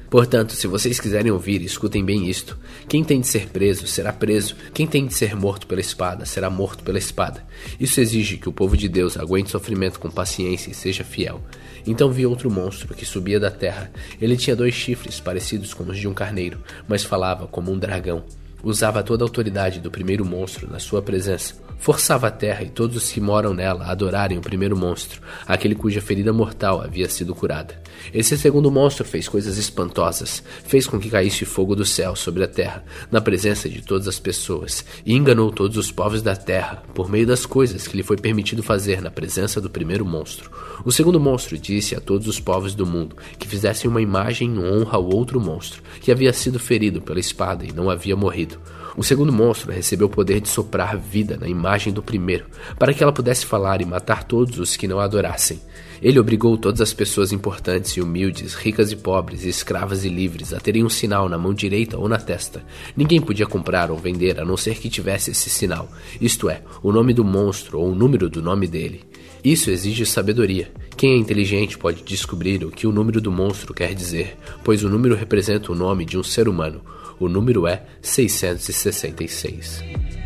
Speaker 1: Portanto, se vocês quiserem ouvir, escutem bem isto. Quem tem de ser preso, será preso. Quem tem de ser morto pela espada, será morto pela espada. Isso exige que o povo de Deus aguente sofrimento com paciência e seja fiel. Então vi outro monstro que subia da terra. Ele tinha dois chifres parecidos com os de um carneiro, mas falava como um dragão. Usava toda a autoridade do primeiro monstro na sua presença. Forçava a terra e todos os que moram nela a adorarem o primeiro monstro, aquele cuja ferida mortal havia sido curada. Esse segundo monstro fez coisas espantosas, fez com que caísse fogo do céu sobre a terra, na presença de todas as pessoas, e enganou todos os povos da terra, por meio das coisas que lhe foi permitido fazer na presença do primeiro monstro. O segundo monstro disse a todos os povos do mundo que fizessem uma imagem em honra ao outro monstro, que havia sido ferido pela espada e não havia morrido. O segundo monstro recebeu o poder de soprar vida na imagem do primeiro, para que ela pudesse falar e matar todos os que não a adorassem. Ele obrigou todas as pessoas importantes e humildes, ricas e pobres, escravas e livres, a terem um sinal na mão direita ou na testa. Ninguém podia comprar ou vender a não ser que tivesse esse sinal, isto é, o nome do monstro ou o número do nome dele. Isso exige sabedoria. Quem é inteligente pode descobrir o que o número do monstro quer dizer, pois o número representa o nome de um ser humano. O número é seiscentos e sessenta e seis.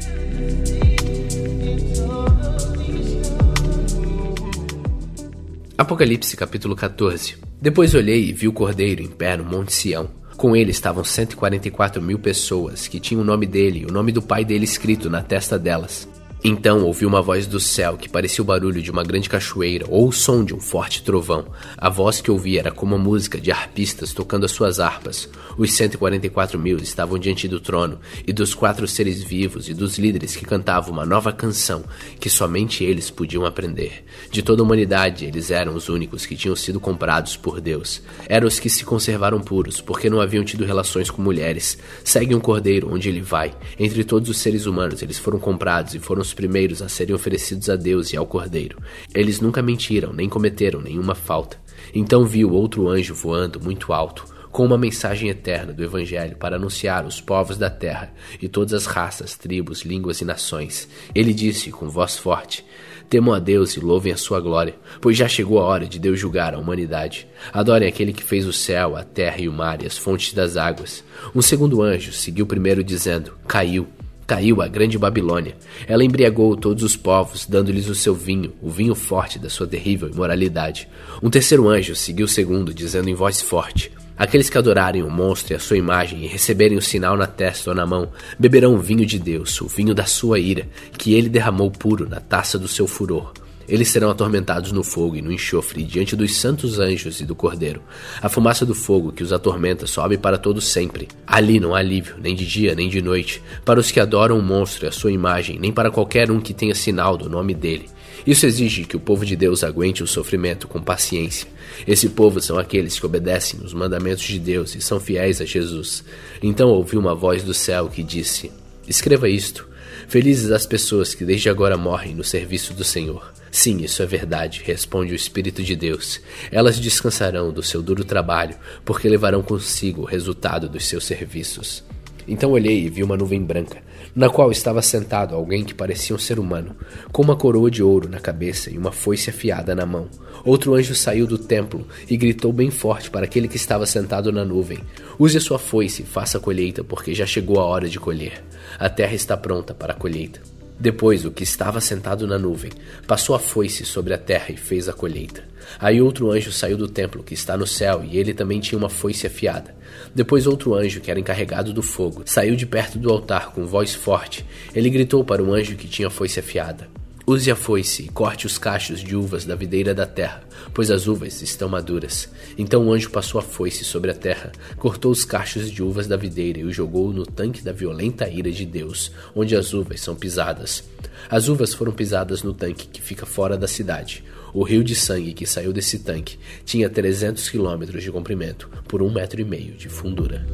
Speaker 1: Apocalipse capítulo quatorze. Depois olhei e vi o Cordeiro em pé no Monte Sião. Com ele estavam cento e quarenta e quatro mil pessoas, que tinham o nome dele e o nome do pai dele escrito na testa delas. Então ouvi uma voz do céu que parecia o barulho de uma grande cachoeira ou o som de um forte trovão. A voz que ouvi era como a música de harpistas tocando as suas harpas. Os cento e quarenta e quatro mil estavam diante do trono e dos quatro seres vivos e dos líderes que cantavam uma nova canção que somente eles podiam aprender. De toda a humanidade, eles eram os únicos que tinham sido comprados por Deus. Eram os que se conservaram puros, porque não haviam tido relações com mulheres. Seguem um cordeiro onde ele vai. Entre todos os seres humanos, eles foram comprados e foram os primeiros a serem oferecidos a Deus e ao Cordeiro. Eles nunca mentiram, nem cometeram nenhuma falta. Então vi o outro anjo voando muito alto, com uma mensagem eterna do Evangelho para anunciar os povos da terra e todas as raças, tribos, línguas e nações. Ele disse com voz forte: temam a Deus e louvem a sua glória, pois já chegou a hora de Deus julgar a humanidade. Adorem aquele que fez o céu, a terra e o mar e as fontes das águas. Um segundo anjo seguiu primeiro dizendo: caiu. Caiu a grande Babilônia. Ela embriagou todos os povos, dando-lhes o seu vinho, o vinho forte da sua terrível imoralidade. Um terceiro anjo seguiu o segundo, dizendo em voz forte: aqueles que adorarem o monstro e a sua imagem e receberem o sinal na testa ou na mão, beberão o vinho de Deus, o vinho da sua ira, que ele derramou puro na taça do seu furor. Eles serão atormentados no fogo e no enxofre diante dos santos anjos e do Cordeiro. A fumaça do fogo que os atormenta sobe para todo sempre. Ali não há alívio, nem de dia nem de noite, para os que adoram o monstro e a sua imagem, nem para qualquer um que tenha sinal do nome dele. Isso exige que o povo de Deus aguente o sofrimento com paciência. Esse povo são aqueles que obedecem os mandamentos de Deus e são fiéis a Jesus. Então ouvi uma voz do céu que disse: escreva isto. Felizes as pessoas que desde agora morrem no serviço do Senhor. Sim, isso é verdade, responde o Espírito de Deus. Elas descansarão do seu duro trabalho, porque levarão consigo o resultado dos seus serviços. Então olhei e vi uma nuvem branca, na qual estava sentado alguém que parecia um ser humano, com uma coroa de ouro na cabeça e uma foice afiada na mão. Outro anjo saiu do templo e gritou bem forte para aquele que estava sentado na nuvem: use a sua foice e faça a colheita, porque já chegou a hora de colher. A terra está pronta para a colheita. Depois o que estava sentado na nuvem passou a foice sobre a terra e fez a colheita. Aí outro anjo saiu do templo que está no céu e ele também tinha uma foice afiada. Depois outro anjo, que era encarregado do fogo, saiu de perto do altar com voz forte. Ele gritou para o anjo que tinha a foice afiada: use a foice e corte os cachos de uvas da videira da terra, pois as uvas estão maduras. Então o anjo passou a foice sobre a terra, cortou os cachos de uvas da videira e o jogou no tanque da violenta ira de Deus, onde as uvas são pisadas. As uvas foram pisadas no tanque que fica fora da cidade. O rio de sangue que saiu desse tanque tinha trezentos quilômetros de comprimento por um metro e meio de fundura.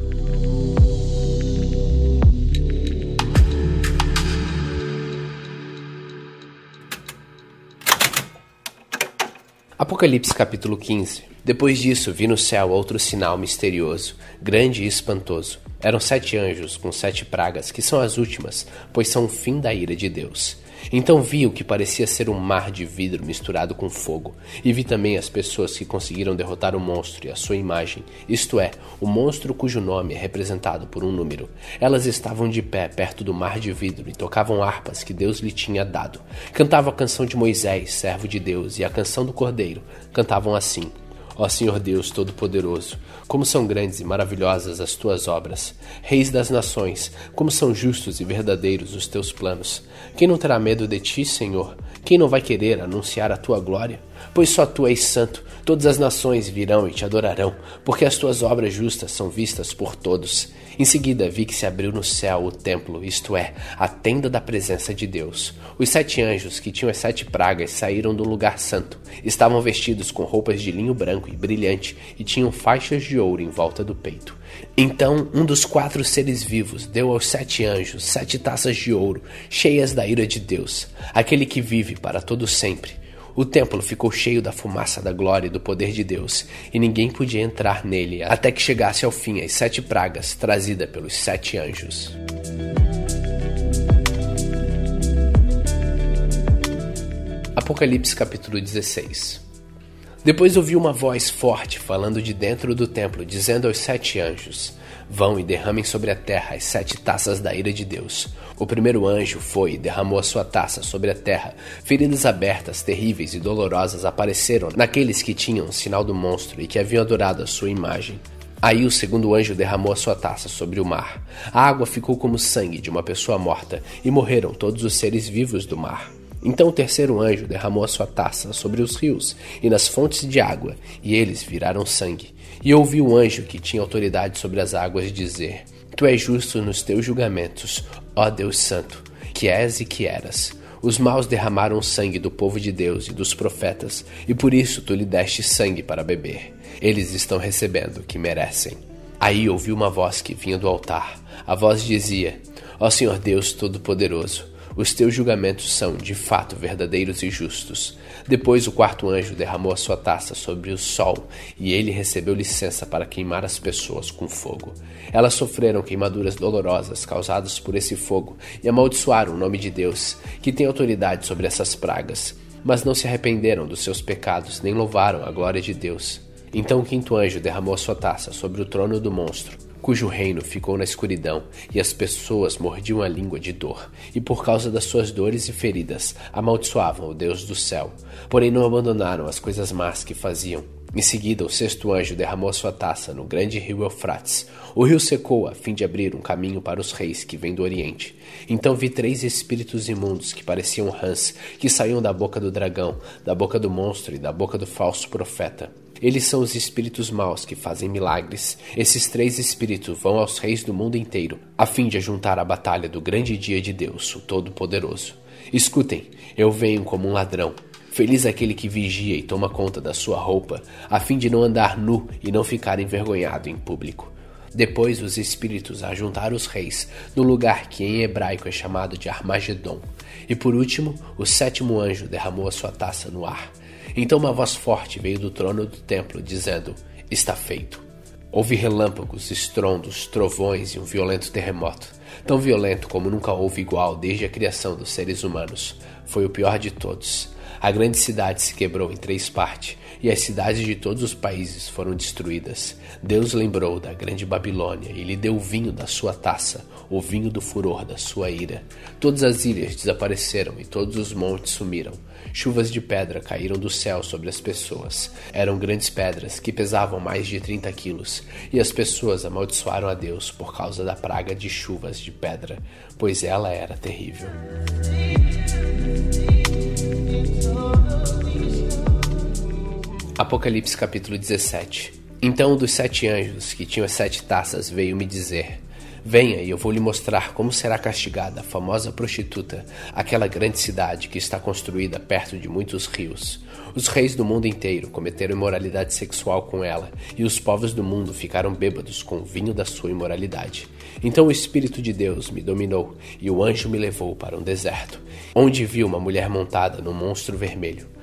Speaker 1: Apocalipse capítulo quinze. Depois disso vi no céu outro sinal misterioso, grande e espantoso. Eram sete anjos com sete pragas, que são as últimas, pois são o fim da ira de Deus. Então vi o que parecia ser um mar de vidro misturado com fogo, e vi também as pessoas que conseguiram derrotar o monstro e a sua imagem, isto é, o monstro cujo nome é representado por um número. Elas estavam de pé perto do mar de vidro e tocavam harpas que Deus lhe tinha dado. Cantavam a canção de Moisés, servo de Deus, e a canção do Cordeiro. Cantavam assim: Ó Senhor Deus Todo-Poderoso, como são grandes e maravilhosas as tuas obras. Reis das nações, como são justos e verdadeiros os teus planos. Quem não terá medo de ti, Senhor? Quem não vai querer anunciar a tua glória? Pois só tu és santo, todas as nações virão e te adorarão, porque as tuas obras justas são vistas por todos. Em seguida vi que se abriu no céu o templo, isto é, a tenda da presença de Deus. Os sete anjos que tinham as sete pragas saíram do lugar santo. Estavam vestidos com roupas de linho branco e brilhante e tinham faixas de ouro em volta do peito. Então um dos quatro seres vivos deu aos sete anjos sete taças de ouro, cheias da ira de Deus, aquele que vive para todo sempre. O templo ficou cheio da fumaça da glória e do poder de Deus, e ninguém podia entrar nele até que chegasse ao fim as sete pragas trazidas pelos sete anjos. Apocalipse capítulo dezesseis. Depois ouvi uma voz forte falando de dentro do templo, dizendo aos sete anjos: Vão e derramem sobre a terra as sete taças da ira de Deus. O primeiro anjo foi e derramou a sua taça sobre a terra. Feridas abertas, terríveis e dolorosas apareceram naqueles que tinham o sinal do monstro e que haviam adorado a sua imagem. Aí o segundo anjo derramou a sua taça sobre o mar. A água ficou como sangue de uma pessoa morta, e morreram todos os seres vivos do mar. Então o terceiro anjo derramou a sua taça sobre os rios e nas fontes de água, e eles viraram sangue. E ouvi o anjo que tinha autoridade sobre as águas dizer: Tu és justo nos teus julgamentos, ó Deus Santo, que és e que eras. Os maus derramaram o sangue do povo de Deus e dos profetas, e por isso tu lhe deste sangue para beber. Eles estão recebendo o que merecem. Aí ouvi uma voz que vinha do altar. A voz dizia: Ó Senhor Deus Todo-Poderoso, os teus julgamentos são, de fato, verdadeiros e justos. Depois o quarto anjo derramou a sua taça sobre o sol, e ele recebeu licença para queimar as pessoas com fogo. Elas sofreram queimaduras dolorosas causadas por esse fogo, e amaldiçoaram o nome de Deus, que tem autoridade sobre essas pragas. Mas não se arrependeram dos seus pecados, nem louvaram a glória de Deus. Então o quinto anjo derramou a sua taça sobre o trono do monstro, cujo reino ficou na escuridão, e as pessoas mordiam a língua de dor, e por causa das suas dores e feridas, amaldiçoavam o Deus do céu. Porém não abandonaram as coisas más que faziam. Em seguida, o sexto anjo derramou a sua taça no grande rio Eufrates. O rio secou a fim de abrir um caminho para os reis que vêm do Oriente. Então vi três espíritos imundos que pareciam rãs, que saíam da boca do dragão, da boca do monstro e da boca do falso profeta. Eles são os espíritos maus que fazem milagres. Esses três espíritos vão aos reis do mundo inteiro, a fim de ajuntar a batalha do grande dia de Deus, o Todo-Poderoso. Escutem, eu venho como um ladrão. Feliz aquele que vigia e toma conta da sua roupa, a fim de não andar nu e não ficar envergonhado em público. Depois os espíritos ajuntaram os reis, no lugar que em hebraico é chamado de Armagedon. E por último, o sétimo anjo derramou a sua taça no ar. Então uma voz forte veio do trono do templo, dizendo: Está feito. Houve relâmpagos, estrondos, trovões e um violento terremoto, tão violento como nunca houve igual desde a criação dos seres humanos. Foi o pior de todos. A grande cidade se quebrou em três partes, e as cidades de todos os países foram destruídas. Deus lembrou da grande Babilônia e lhe deu o vinho da sua taça, o vinho do furor da sua ira. Todas as ilhas desapareceram e todos os montes sumiram. Chuvas de pedra caíram do céu sobre as pessoas. Eram grandes pedras que pesavam mais de trinta quilos, e as pessoas amaldiçoaram a Deus por causa da praga de chuvas de pedra, pois ela era terrível. Apocalipse capítulo dezessete. Então um dos sete anjos que tinham as sete taças veio me dizer: Venha e eu vou lhe mostrar como será castigada a famosa prostituta, aquela grande cidade que está construída perto de muitos rios. Os reis do mundo inteiro cometeram imoralidade sexual com ela, e os povos do mundo ficaram bêbados com o vinho da sua imoralidade. Então o Espírito de Deus me dominou, e o anjo me levou para um deserto, onde vi uma mulher montada num monstro vermelho.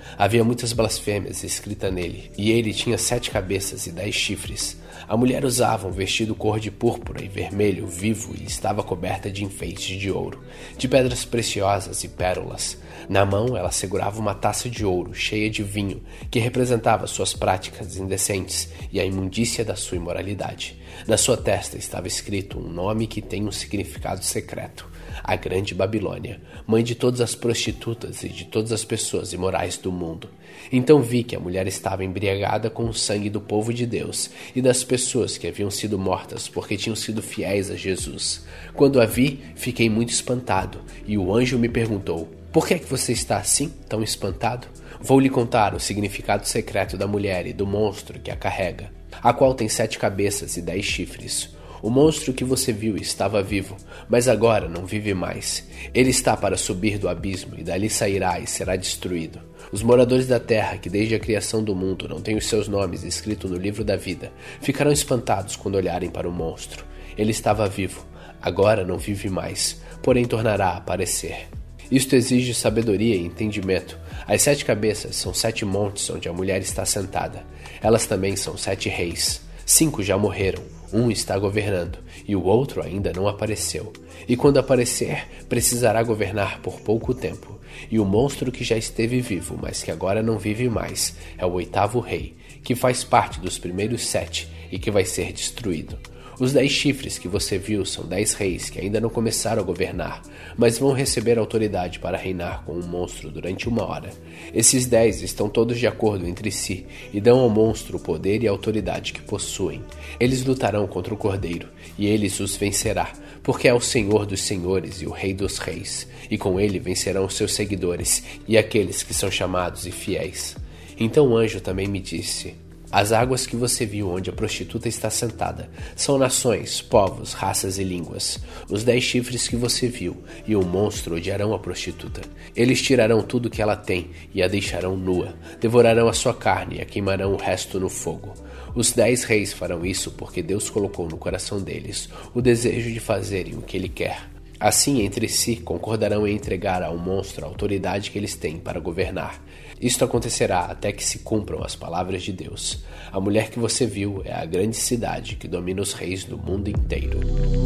Speaker 1: Havia muitas blasfêmias escritas nele, e ele tinha sete cabeças e dez chifres. A mulher usava um vestido cor de púrpura e vermelho vivo e estava coberta de enfeites de ouro, de pedras preciosas e pérolas. Na mão ela segurava uma taça de ouro cheia de vinho, que representava suas práticas indecentes e a imundícia da sua imoralidade. Na sua testa estava escrito um nome que tem um significado secreto: a Grande Babilônia, mãe de todas as prostitutas e de todas as pessoas imorais do mundo. Então vi que a mulher estava embriagada com o sangue do povo de Deus e das pessoas que haviam sido mortas porque tinham sido fiéis a Jesus. Quando a vi, fiquei muito espantado, e o anjo me perguntou: por que é que você está assim, tão espantado? Vou lhe contar o significado secreto da mulher e do monstro que a carrega, a qual tem sete cabeças e dez chifres. O monstro que você viu estava vivo, mas agora não vive mais. Ele está para subir do abismo e dali sairá e será destruído. Os moradores da terra, que desde a criação do mundo não têm os seus nomes escritos no livro da vida, ficarão espantados quando olharem para o monstro. Ele estava vivo, agora não vive mais, porém tornará a aparecer. Isto exige sabedoria e entendimento. As sete cabeças são sete montes onde a mulher está sentada. Elas também são sete reis. Cinco já morreram, um está governando, e o outro ainda não apareceu. E quando aparecer, precisará governar por pouco tempo. E o monstro que já esteve vivo, mas que agora não vive mais, é o oitavo rei, que faz parte dos primeiros sete e que vai ser destruído. Os dez chifres que você viu são dez reis que ainda não começaram a governar, mas vão receber autoridade para reinar com o monstro durante uma hora. Esses dez estão todos de acordo entre si e dão ao monstro o poder e a autoridade que possuem. Eles lutarão contra o cordeiro, e ele os vencerá, porque é o Senhor dos senhores e o Rei dos reis, e com ele vencerão os seus seguidores e aqueles que são chamados e fiéis. Então o anjo também me disse: as águas que você viu onde a prostituta está sentada são nações, povos, raças e línguas. Os dez chifres que você viu e o monstro odiarão a prostituta. Eles tirarão tudo que ela tem e a deixarão nua. Devorarão a sua carne e a queimarão o resto no fogo. Os dez reis farão isso porque Deus colocou no coração deles o desejo de fazerem o que Ele quer. Assim, entre si, concordarão em entregar ao monstro a autoridade que eles têm para governar. Isto acontecerá até que se cumpram as palavras de Deus. A mulher que você viu é a grande cidade que domina os reis do mundo inteiro.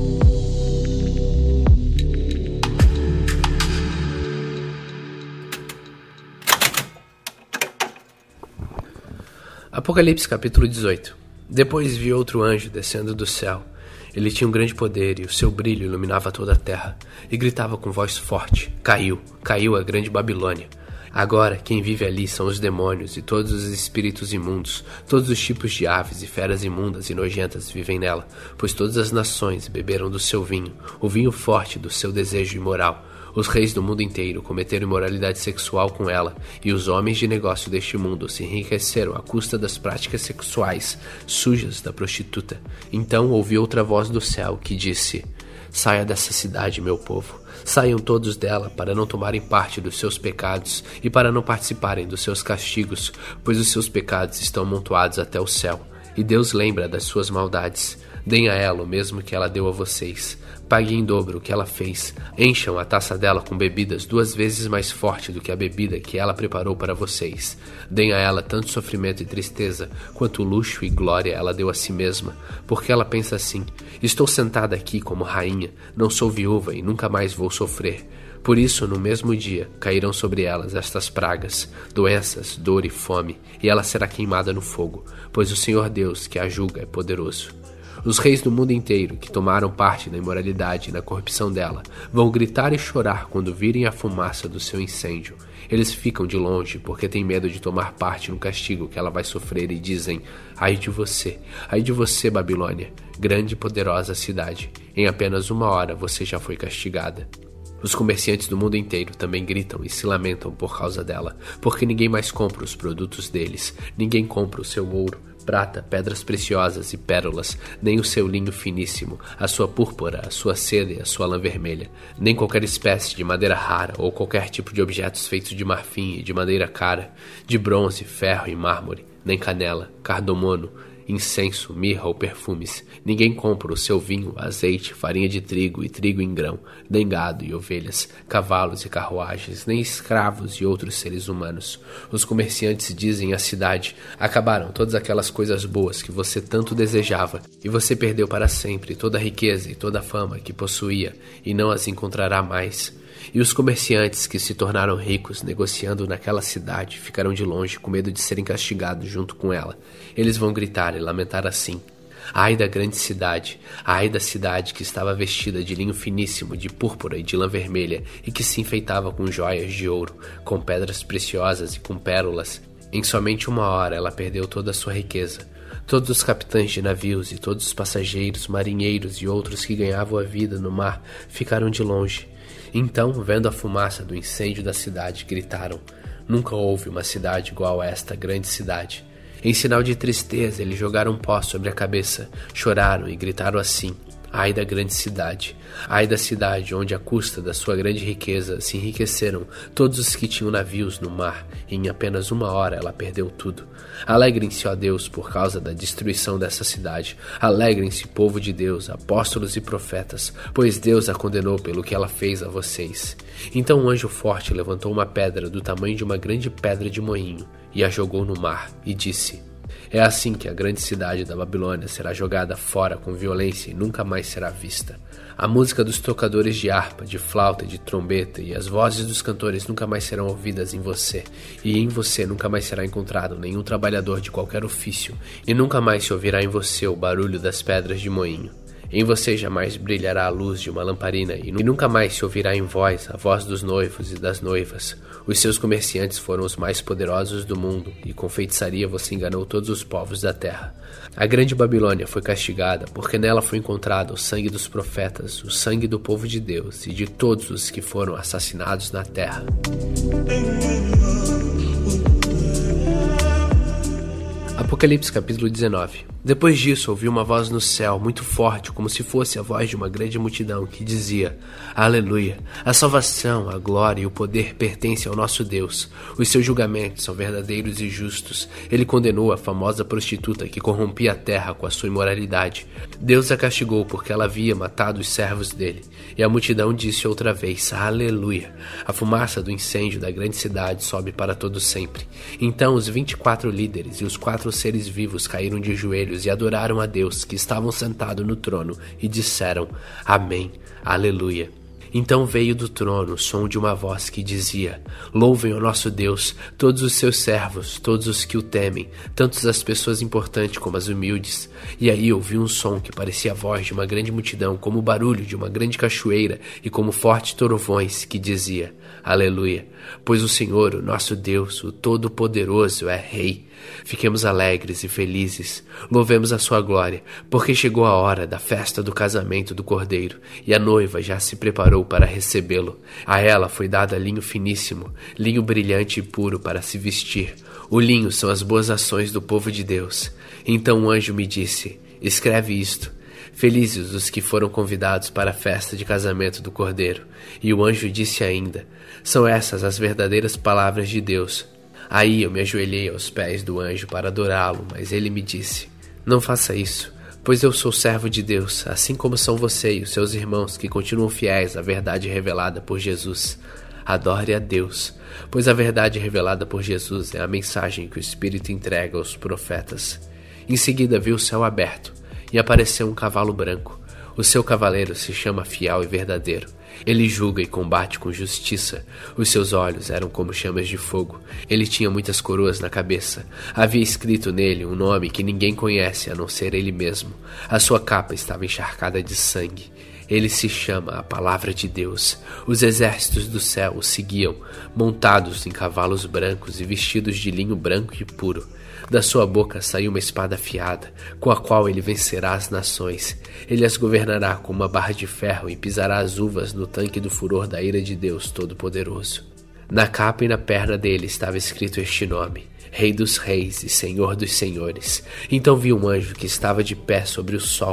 Speaker 1: Apocalipse capítulo dezoito. Depois vi outro anjo descendo do céu. Ele tinha um grande poder e o seu brilho iluminava toda a terra. E gritava com voz forte: caiu, caiu a grande Babilônia. Agora quem vive ali são os demônios e todos os espíritos imundos. Todos os tipos de aves e feras imundas e nojentas vivem nela, pois todas as nações beberam do seu vinho, o vinho forte do seu desejo imoral. Os reis do mundo inteiro cometeram imoralidade sexual com ela, e os homens de negócio deste mundo se enriqueceram à custa das práticas sexuais sujas da prostituta. Então ouvi outra voz do céu que disse: saia dessa cidade, meu povo. Saiam todos dela para não tomarem parte dos seus pecados e para não participarem dos seus castigos, pois os seus pecados estão amontoados até o céu, e Deus lembra das suas maldades. Deem a ela o mesmo que ela deu a vocês. Paguem em dobro o que ela fez. Encham a taça dela com bebidas duas vezes mais forte do que a bebida que ela preparou para vocês. Deem a ela tanto sofrimento e tristeza, quanto luxo e glória ela deu a si mesma, porque ela pensa assim: estou sentada aqui como rainha, não sou viúva e nunca mais vou sofrer. Por isso, no mesmo dia, cairão sobre elas estas pragas, doenças, dor e fome, e ela será queimada no fogo, pois o Senhor Deus que a julga é poderoso. Os reis do mundo inteiro, que tomaram parte na imoralidade e na corrupção dela, vão gritar e chorar quando virem a fumaça do seu incêndio. Eles ficam de longe porque têm medo de tomar parte no castigo que ela vai sofrer e dizem: ai de você, ai de você, Babilônia, grande e poderosa cidade. Em apenas uma hora você já foi castigada. Os comerciantes do mundo inteiro também gritam e se lamentam por causa dela, porque ninguém mais compra os produtos deles, ninguém compra o seu ouro, prata, pedras preciosas e pérolas, nem o seu linho finíssimo, a sua púrpura, a sua seda e a sua lã vermelha, nem qualquer espécie de madeira rara ou qualquer tipo de objetos feitos de marfim e de madeira cara, de bronze, ferro e mármore, nem canela, cardamomo, incenso, mirra ou perfumes. Ninguém compra o seu vinho, azeite, farinha de trigo e trigo em grão, nem gado e ovelhas, cavalos e carruagens, nem escravos e outros seres humanos. Os comerciantes dizem à cidade: acabaram todas aquelas coisas boas que você tanto desejava, e você perdeu para sempre toda a riqueza e toda a fama que possuía, e não as encontrará mais. E os comerciantes que se tornaram ricos negociando naquela cidade ficarão de longe com medo de serem castigados junto com ela. Eles vão gritar e lamentar assim: ai da grande cidade, ai da cidade que estava vestida de linho finíssimo, de púrpura e de lã vermelha, e que se enfeitava com joias de ouro, com pedras preciosas e com pérolas. Em somente uma hora ela perdeu toda a sua riqueza. Todos os capitães de navios e todos os passageiros, marinheiros e outros que ganhavam a vida no mar ficaram de longe. Então, vendo a fumaça do incêndio da cidade, gritaram: nunca houve uma cidade igual a esta grande cidade. Em sinal de tristeza, eles jogaram pó sobre a cabeça, choraram e gritaram assim: ai da grande cidade, ai da cidade onde à custa da sua grande riqueza se enriqueceram todos os que tinham navios no mar, e em apenas uma hora ela perdeu tudo. Alegrem-se, ó Deus, por causa da destruição dessa cidade. Alegrem-se, povo de Deus, apóstolos e profetas, pois Deus a condenou pelo que ela fez a vocês. Então um anjo forte levantou uma pedra do tamanho de uma grande pedra de moinho e a jogou no mar, e disse: é assim que a grande cidade da Babilônia será jogada fora com violência e nunca mais será vista. A música dos tocadores de harpa, de flauta e de trombeta e as vozes dos cantores nunca mais serão ouvidas em você, e em você nunca mais será encontrado nenhum trabalhador de qualquer ofício, e nunca mais se ouvirá em você o barulho das pedras de moinho. Em você jamais brilhará a luz de uma lamparina, e nunca mais se ouvirá em vós a voz dos noivos e das noivas. Os seus comerciantes foram os mais poderosos do mundo, e com feitiçaria você enganou todos os povos da terra. A grande Babilônia foi castigada, porque nela foi encontrado o sangue dos profetas, o sangue do povo de Deus e de todos os que foram assassinados na terra. Apocalipse capítulo dezenove. Depois disso ouvi uma voz no céu, muito forte, como se fosse a voz de uma grande multidão, que dizia: Aleluia! A salvação, a glória e o poder pertencem ao nosso Deus. Os seus julgamentos são verdadeiros e justos. Ele condenou a famosa prostituta que corrompia a terra com a sua imoralidade. Deus a castigou porque ela havia matado os servos dele. E a multidão disse outra vez: Aleluia! A fumaça do incêndio da grande cidade sobe para todo sempre. Então os vinte e quatro líderes e os quatro seres vivos caíram de joelhos e adoraram a Deus que estavam sentados no trono e disseram: Amém, Aleluia. Então veio do trono o som de uma voz que dizia: Louvem o nosso Deus, todos os seus servos, todos os que o temem, tanto as pessoas importantes como as humildes. E aí ouvi um som que parecia a voz de uma grande multidão, como o barulho de uma grande cachoeira e como fortes trovões, que dizia: Aleluia, pois o Senhor, o nosso Deus, o Todo-Poderoso, é Rei. Fiquemos alegres e felizes, louvemos a sua glória, porque chegou a hora da festa do casamento do Cordeiro, e a noiva já se preparou para recebê-lo. A ela foi dada linho finíssimo, linho brilhante e puro para se vestir. O linho são as boas ações do povo de Deus. Então o anjo me disse: Escreve isto: Felizes os que foram convidados para a festa de casamento do Cordeiro. E o anjo disse ainda: São essas as verdadeiras palavras de Deus. Aí eu me ajoelhei aos pés do anjo para adorá-lo, mas ele me disse: Não faça isso, pois eu sou servo de Deus, assim como são você e os seus irmãos que continuam fiéis à verdade revelada por Jesus. Adore a Deus, pois a verdade revelada por Jesus é a mensagem que o Espírito entrega aos profetas. Em seguida vi o céu aberto, e apareceu um cavalo branco. O seu cavaleiro se chama Fiel e Verdadeiro. Ele julga e combate com justiça. Os seus olhos eram como chamas de fogo. Ele tinha muitas coroas na cabeça. Havia escrito nele um nome que ninguém conhece a não ser ele mesmo. A sua capa estava encharcada de sangue. Ele se chama a Palavra de Deus. Os exércitos do céu o seguiam, montados em cavalos brancos e vestidos de linho branco e puro. Da sua boca saiu uma espada afiada, com a qual ele vencerá as nações. Ele as governará com uma barra de ferro e pisará as uvas no tanque do furor da ira de Deus Todo-Poderoso. Na capa e na perna dele estava escrito este nome: Rei dos Reis e Senhor dos Senhores. Então vi um anjo que estava de pé sobre o sol.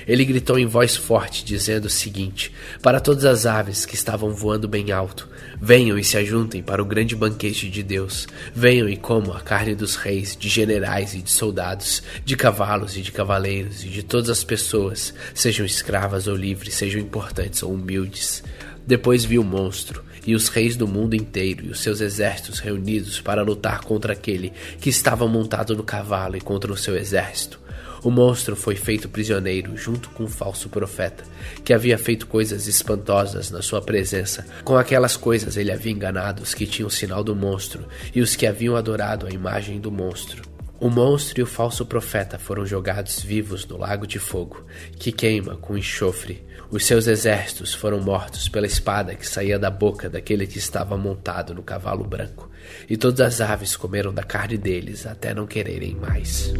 Speaker 1: Ele gritou em voz forte, dizendo o seguinte para todas as aves que estavam voando bem alto: venham e se ajuntem para o grande banquete de Deus. Venham e comam a carne dos reis, de generais e de soldados, de cavalos e de cavaleiros e de todas as pessoas, sejam escravas ou livres, sejam importantes ou humildes. Depois vi o monstro e os reis do mundo inteiro e os seus exércitos reunidos para lutar contra aquele que estava montado no cavalo e contra o seu exército. O monstro foi feito prisioneiro junto com o falso profeta, que havia feito coisas espantosas na sua presença. Com aquelas coisas ele havia enganado os que tinham o sinal do monstro e os que haviam adorado a imagem do monstro. O monstro e o falso profeta foram jogados vivos no lago de fogo, que queima com enxofre. Os seus exércitos foram mortos pela espada que saía da boca daquele que estava montado no cavalo branco, e todas as aves comeram da carne deles até não quererem mais.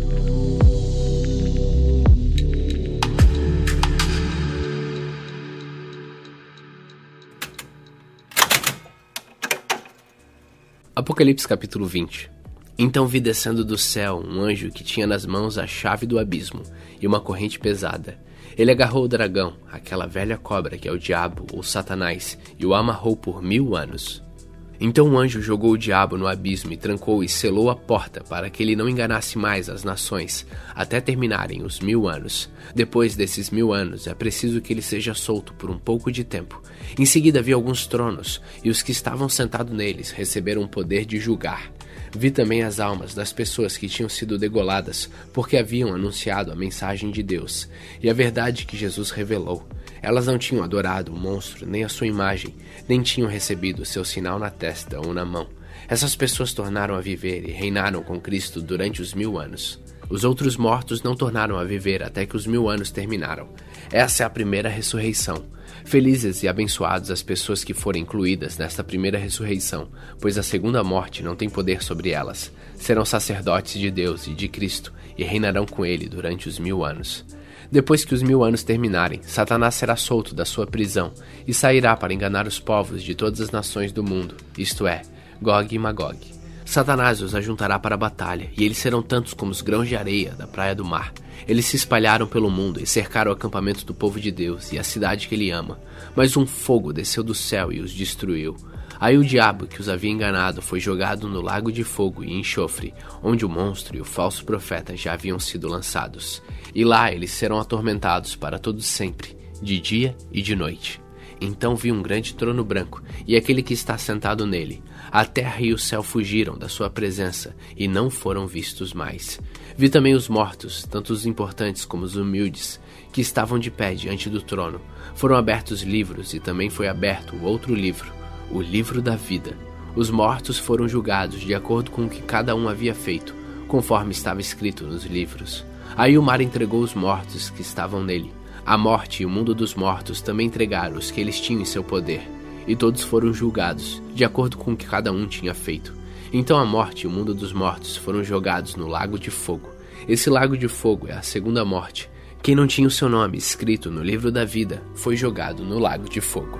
Speaker 1: Apocalipse capítulo vinte. Então vi descendo do céu um anjo que tinha nas mãos a chave do abismo e uma corrente pesada. Ele agarrou o dragão, aquela velha cobra que é o diabo ou Satanás, e o amarrou por mil anos. Então o anjo jogou o diabo no abismo e trancou e selou a porta para que ele não enganasse mais as nações, até terminarem os mil anos. Depois desses mil anos é preciso que ele seja solto por um pouco de tempo. Em seguida vi alguns tronos, e os que estavam sentados neles receberam o poder de julgar. Vi também as almas das pessoas que tinham sido degoladas, porque haviam anunciado a mensagem de Deus, e a verdade que Jesus revelou. Elas não tinham adorado o monstro, nem a sua imagem, nem tinham recebido seu sinal na testa ou na mão. Essas pessoas tornaram a viver e reinaram com Cristo durante os mil anos. Os outros mortos não tornaram a viver até que os mil anos terminaram. Essa é a primeira ressurreição. Felizes e abençoados as pessoas que forem incluídas nesta primeira ressurreição, pois a segunda morte não tem poder sobre elas. Serão sacerdotes de Deus e de Cristo e reinarão com ele durante os mil anos. Depois que os mil anos terminarem, Satanás será solto da sua prisão e sairá para enganar os povos de todas as nações do mundo, isto é, Gog e Magog. Satanás os ajuntará para a batalha, e eles serão tantos como os grãos de areia da praia do mar. Eles se espalharam pelo mundo e cercaram o acampamento do povo de Deus e a cidade que ele ama. Mas um fogo desceu do céu e os destruiu. Aí o diabo que os havia enganado foi jogado no lago de fogo e enxofre, onde o monstro e o falso profeta já haviam sido lançados. E lá eles serão atormentados para todo sempre, de dia e de noite. Então vi um grande trono branco, e aquele que está sentado nele. A terra e o céu fugiram da sua presença, e não foram vistos mais. Vi também os mortos, tanto os importantes como os humildes, que estavam de pé diante do trono. Foram abertos livros, e também foi aberto o outro livro, o livro da vida. Os mortos foram julgados de acordo com o que cada um havia feito, conforme estava escrito nos livros. Aí o mar entregou os mortos que estavam nele. A morte e o mundo dos mortos também entregaram os que eles tinham em seu poder, e todos foram julgados, de acordo com o que cada um tinha feito. Então a morte e o mundo dos mortos foram jogados no lago de fogo. Esse lago de fogo é a segunda morte. Quem não tinha o seu nome escrito no livro da vida foi jogado no lago de fogo.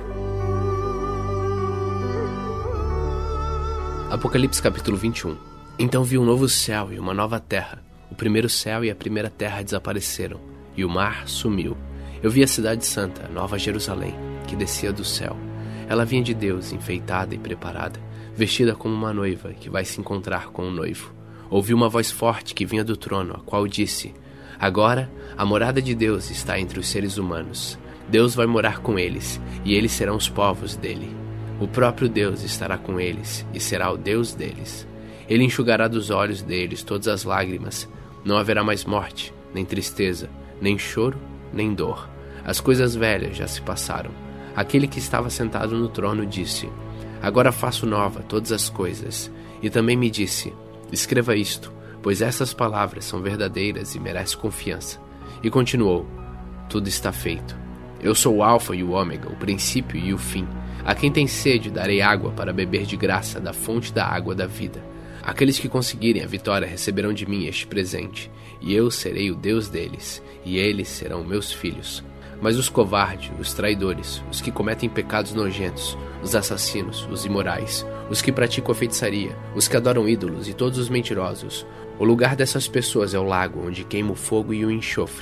Speaker 1: Apocalipse capítulo vinte e um. Então vi um novo céu e uma nova terra. O primeiro céu e a primeira terra desapareceram, e o mar sumiu. Eu vi a cidade santa, Nova Jerusalém, que descia do céu. Ela vinha de Deus, enfeitada e preparada, vestida como uma noiva que vai se encontrar com o noivo. Ouvi uma voz forte que vinha do trono, a qual disse: agora a morada de Deus está entre os seres humanos. Deus vai morar com eles, e eles serão os povos dele. O próprio Deus estará com eles, e será o Deus deles. Ele enxugará dos olhos deles todas as lágrimas. Não haverá mais morte, nem tristeza, nem choro, nem dor. As coisas velhas já se passaram. Aquele que estava sentado no trono disse: agora faço nova todas as coisas. E também me disse: escreva isto, pois essas palavras são verdadeiras e merecem confiança. E continuou: tudo está feito. Eu sou o Alfa e o Ômega, o princípio e o fim. A quem tem sede darei água para beber de graça da fonte da água da vida. Aqueles que conseguirem a vitória receberão de mim este presente, e eu serei o Deus deles, e eles serão meus filhos. Mas os covardes, os traidores, os que cometem pecados nojentos, os assassinos, os imorais, os que praticam a feitiçaria, os que adoram ídolos e todos os mentirosos, o lugar dessas pessoas é o lago onde queima o fogo e o enxofre,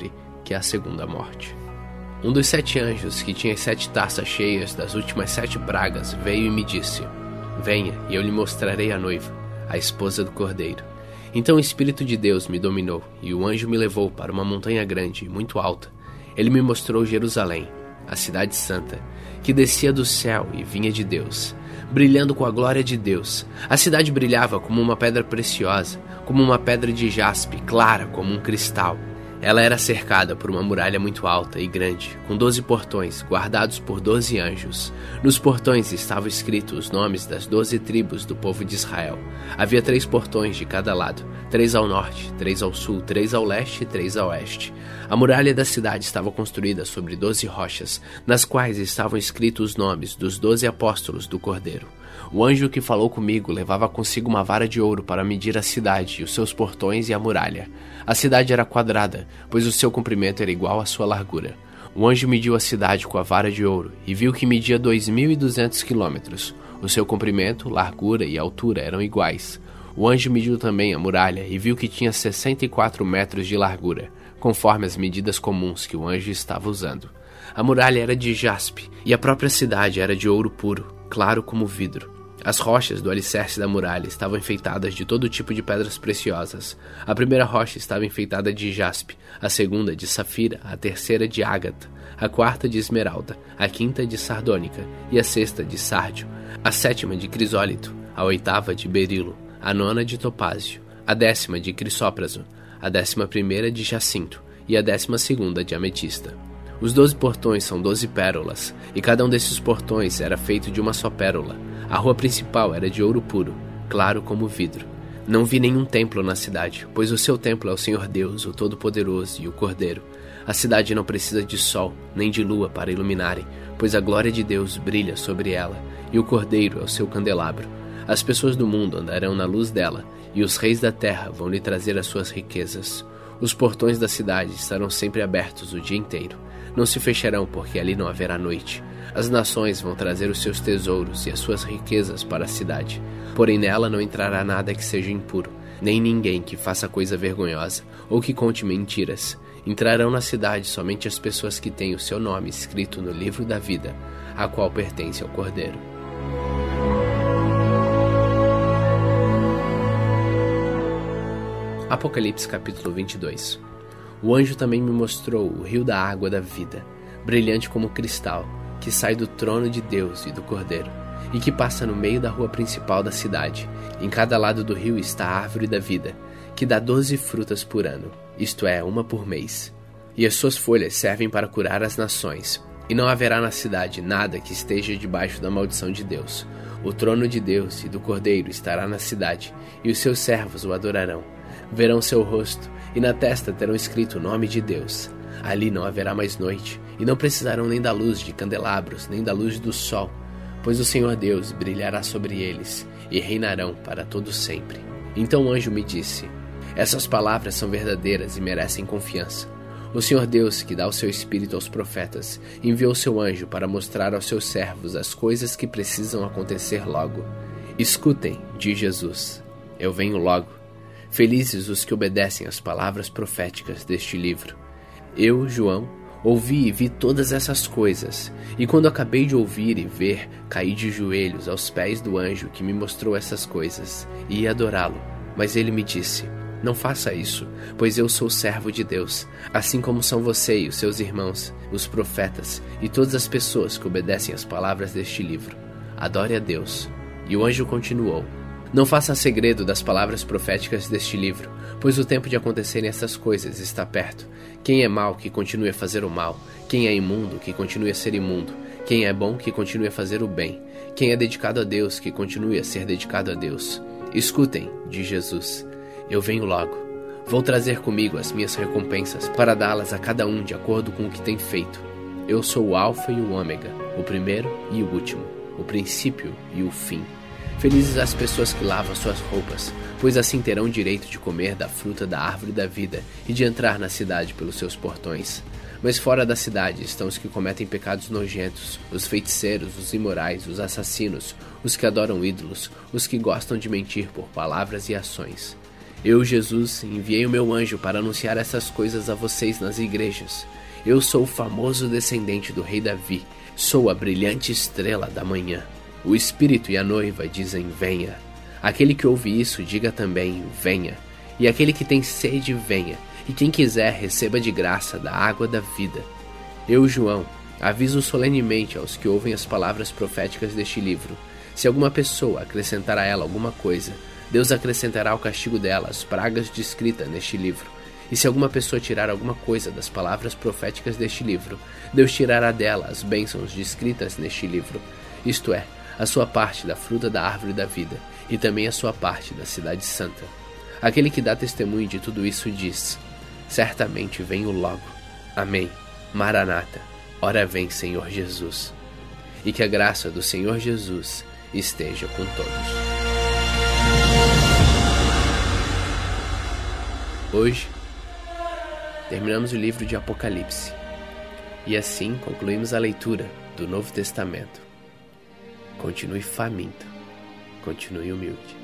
Speaker 1: que é a segunda morte. Um dos sete anjos, que tinha as sete taças cheias das últimas sete pragas, veio e me disse: venha, e eu lhe mostrarei a noiva, a esposa do Cordeiro. Então o Espírito de Deus me dominou, e o anjo me levou para uma montanha grande e muito alta. Ele me mostrou Jerusalém, a cidade santa, que descia do céu e vinha de Deus, brilhando com a glória de Deus. A cidade brilhava como uma pedra preciosa, como uma pedra de jaspe, clara como um cristal. Ela era cercada por uma muralha muito alta e grande, com doze portões, guardados por doze anjos. Nos portões estavam escritos os nomes das doze tribos do povo de Israel. Havia três portões de cada lado, três ao norte, três ao sul, três ao leste e três ao oeste. A muralha da cidade estava construída sobre doze rochas, nas quais estavam escritos os nomes dos doze apóstolos do Cordeiro. O anjo que falou comigo levava consigo uma vara de ouro para medir a cidade, os seus portões e a muralha. A cidade era quadrada, pois o seu comprimento era igual à sua largura. O anjo mediu a cidade com a vara de ouro e viu que media dois mil e duzentos quilômetros. O seu comprimento, largura e altura eram iguais. O anjo mediu também a muralha e viu que tinha sessenta e quatro metros de largura, conforme as medidas comuns que o anjo estava usando. A muralha era de jaspe e a própria cidade era de ouro puro, claro como vidro. As rochas do alicerce da muralha estavam enfeitadas de todo tipo de pedras preciosas. A primeira rocha estava enfeitada de jaspe, a segunda de safira, a terceira de ágata, a quarta de esmeralda, a quinta de sardônica e a sexta de sárdio, a sétima de crisólito, a oitava de berilo, a nona de topázio, a décima de crisópraso, a décima primeira de jacinto e a décima segunda de ametista. Os doze portões são doze pérolas, e cada um desses portões era feito de uma só pérola. A rua principal era de ouro puro, claro como vidro. Não vi nenhum templo na cidade, pois o seu templo é o Senhor Deus, o Todo-Poderoso e o Cordeiro. A cidade não precisa de sol, nem de lua para iluminarem, pois a glória de Deus brilha sobre ela, e o Cordeiro é o seu candelabro. As pessoas do mundo andarão na luz dela, e os reis da terra vão lhe trazer as suas riquezas. Os portões da cidade estarão sempre abertos o dia inteiro. Não se fecharão, porque ali não haverá noite. As nações vão trazer os seus tesouros e as suas riquezas para a cidade. Porém nela não entrará nada que seja impuro, nem ninguém que faça coisa vergonhosa, ou que conte mentiras. Entrarão na cidade somente as pessoas que têm o seu nome escrito no livro da vida, a qual pertence ao Cordeiro. Apocalipse capítulo vinte e dois. O anjo também me mostrou o rio da água da vida, brilhante como cristal, que sai do trono de Deus e do Cordeiro, e que passa no meio da rua principal da cidade. Em cada lado do rio está a árvore da vida, que dá doze frutas por ano, isto é, uma por mês. E as suas folhas servem para curar as nações. E não haverá na cidade nada que esteja debaixo da maldição de Deus. O trono de Deus e do Cordeiro estará na cidade, e os seus servos o adorarão. Verão seu rosto, e na testa terão escrito o nome de Deus. Ali não haverá mais noite, e não precisarão nem da luz de candelabros, nem da luz do sol, pois o Senhor Deus brilhará sobre eles, e reinarão para todo sempre. Então o anjo me disse: essas palavras são verdadeiras e merecem confiança. O Senhor Deus, que dá o seu espírito aos profetas, enviou seu anjo para mostrar aos seus servos as coisas que precisam acontecer logo. Escutem, diz Jesus, eu venho logo. Felizes os que obedecem às palavras proféticas deste livro. Eu, João, ouvi e vi todas essas coisas, e quando acabei de ouvir e ver, caí de joelhos aos pés do anjo que me mostrou essas coisas, e ia adorá-lo. Mas ele me disse: não faça isso, pois eu sou servo de Deus, assim como são você e os seus irmãos, os profetas, e todas as pessoas que obedecem às palavras deste livro. Adore a Deus. E o anjo continuou: não faça segredo das palavras proféticas deste livro, pois o tempo de acontecerem essas coisas está perto. Quem é mau, que continue a fazer o mal. Quem é imundo, que continue a ser imundo. Quem é bom, que continue a fazer o bem. Quem é dedicado a Deus, que continue a ser dedicado a Deus. Escutem, diz Jesus, eu venho logo. Vou trazer comigo as minhas recompensas, para dá-las a cada um de acordo com o que tem feito. Eu sou o Alfa e o Ômega, o primeiro e o último, o princípio e o fim. Felizes as pessoas que lavam suas roupas, pois assim terão direito de comer da fruta da árvore da vida e de entrar na cidade pelos seus portões. Mas fora da cidade estão os que cometem pecados nojentos, os feiticeiros, os imorais, os assassinos, os que adoram ídolos, os que gostam de mentir por palavras e ações. Eu, Jesus, enviei o meu anjo para anunciar essas coisas a vocês nas igrejas. Eu sou o famoso descendente do rei Davi. Sou a brilhante estrela da manhã. O Espírito e a noiva dizem, venha. Aquele que ouve isso, diga também, venha. E aquele que tem sede, venha. E quem quiser, receba de graça da água da vida. Eu, João, aviso solenemente aos que ouvem as palavras proféticas deste livro. Se alguma pessoa acrescentar a ela alguma coisa, Deus acrescentará ao castigo dela as pragas descritas neste livro. E se alguma pessoa tirar alguma coisa das palavras proféticas deste livro, Deus tirará dela as bênçãos descritas neste livro, isto é, a sua parte da fruta da árvore da vida, e também a sua parte da cidade santa. Aquele que dá testemunho de tudo isso diz, certamente venho logo. Amém. Maranata, ora vem, Senhor Jesus. E que a graça do Senhor Jesus esteja com todos. Hoje, terminamos o livro de Apocalipse, e assim concluímos a leitura do Novo Testamento. Continue faminto, continue humilde.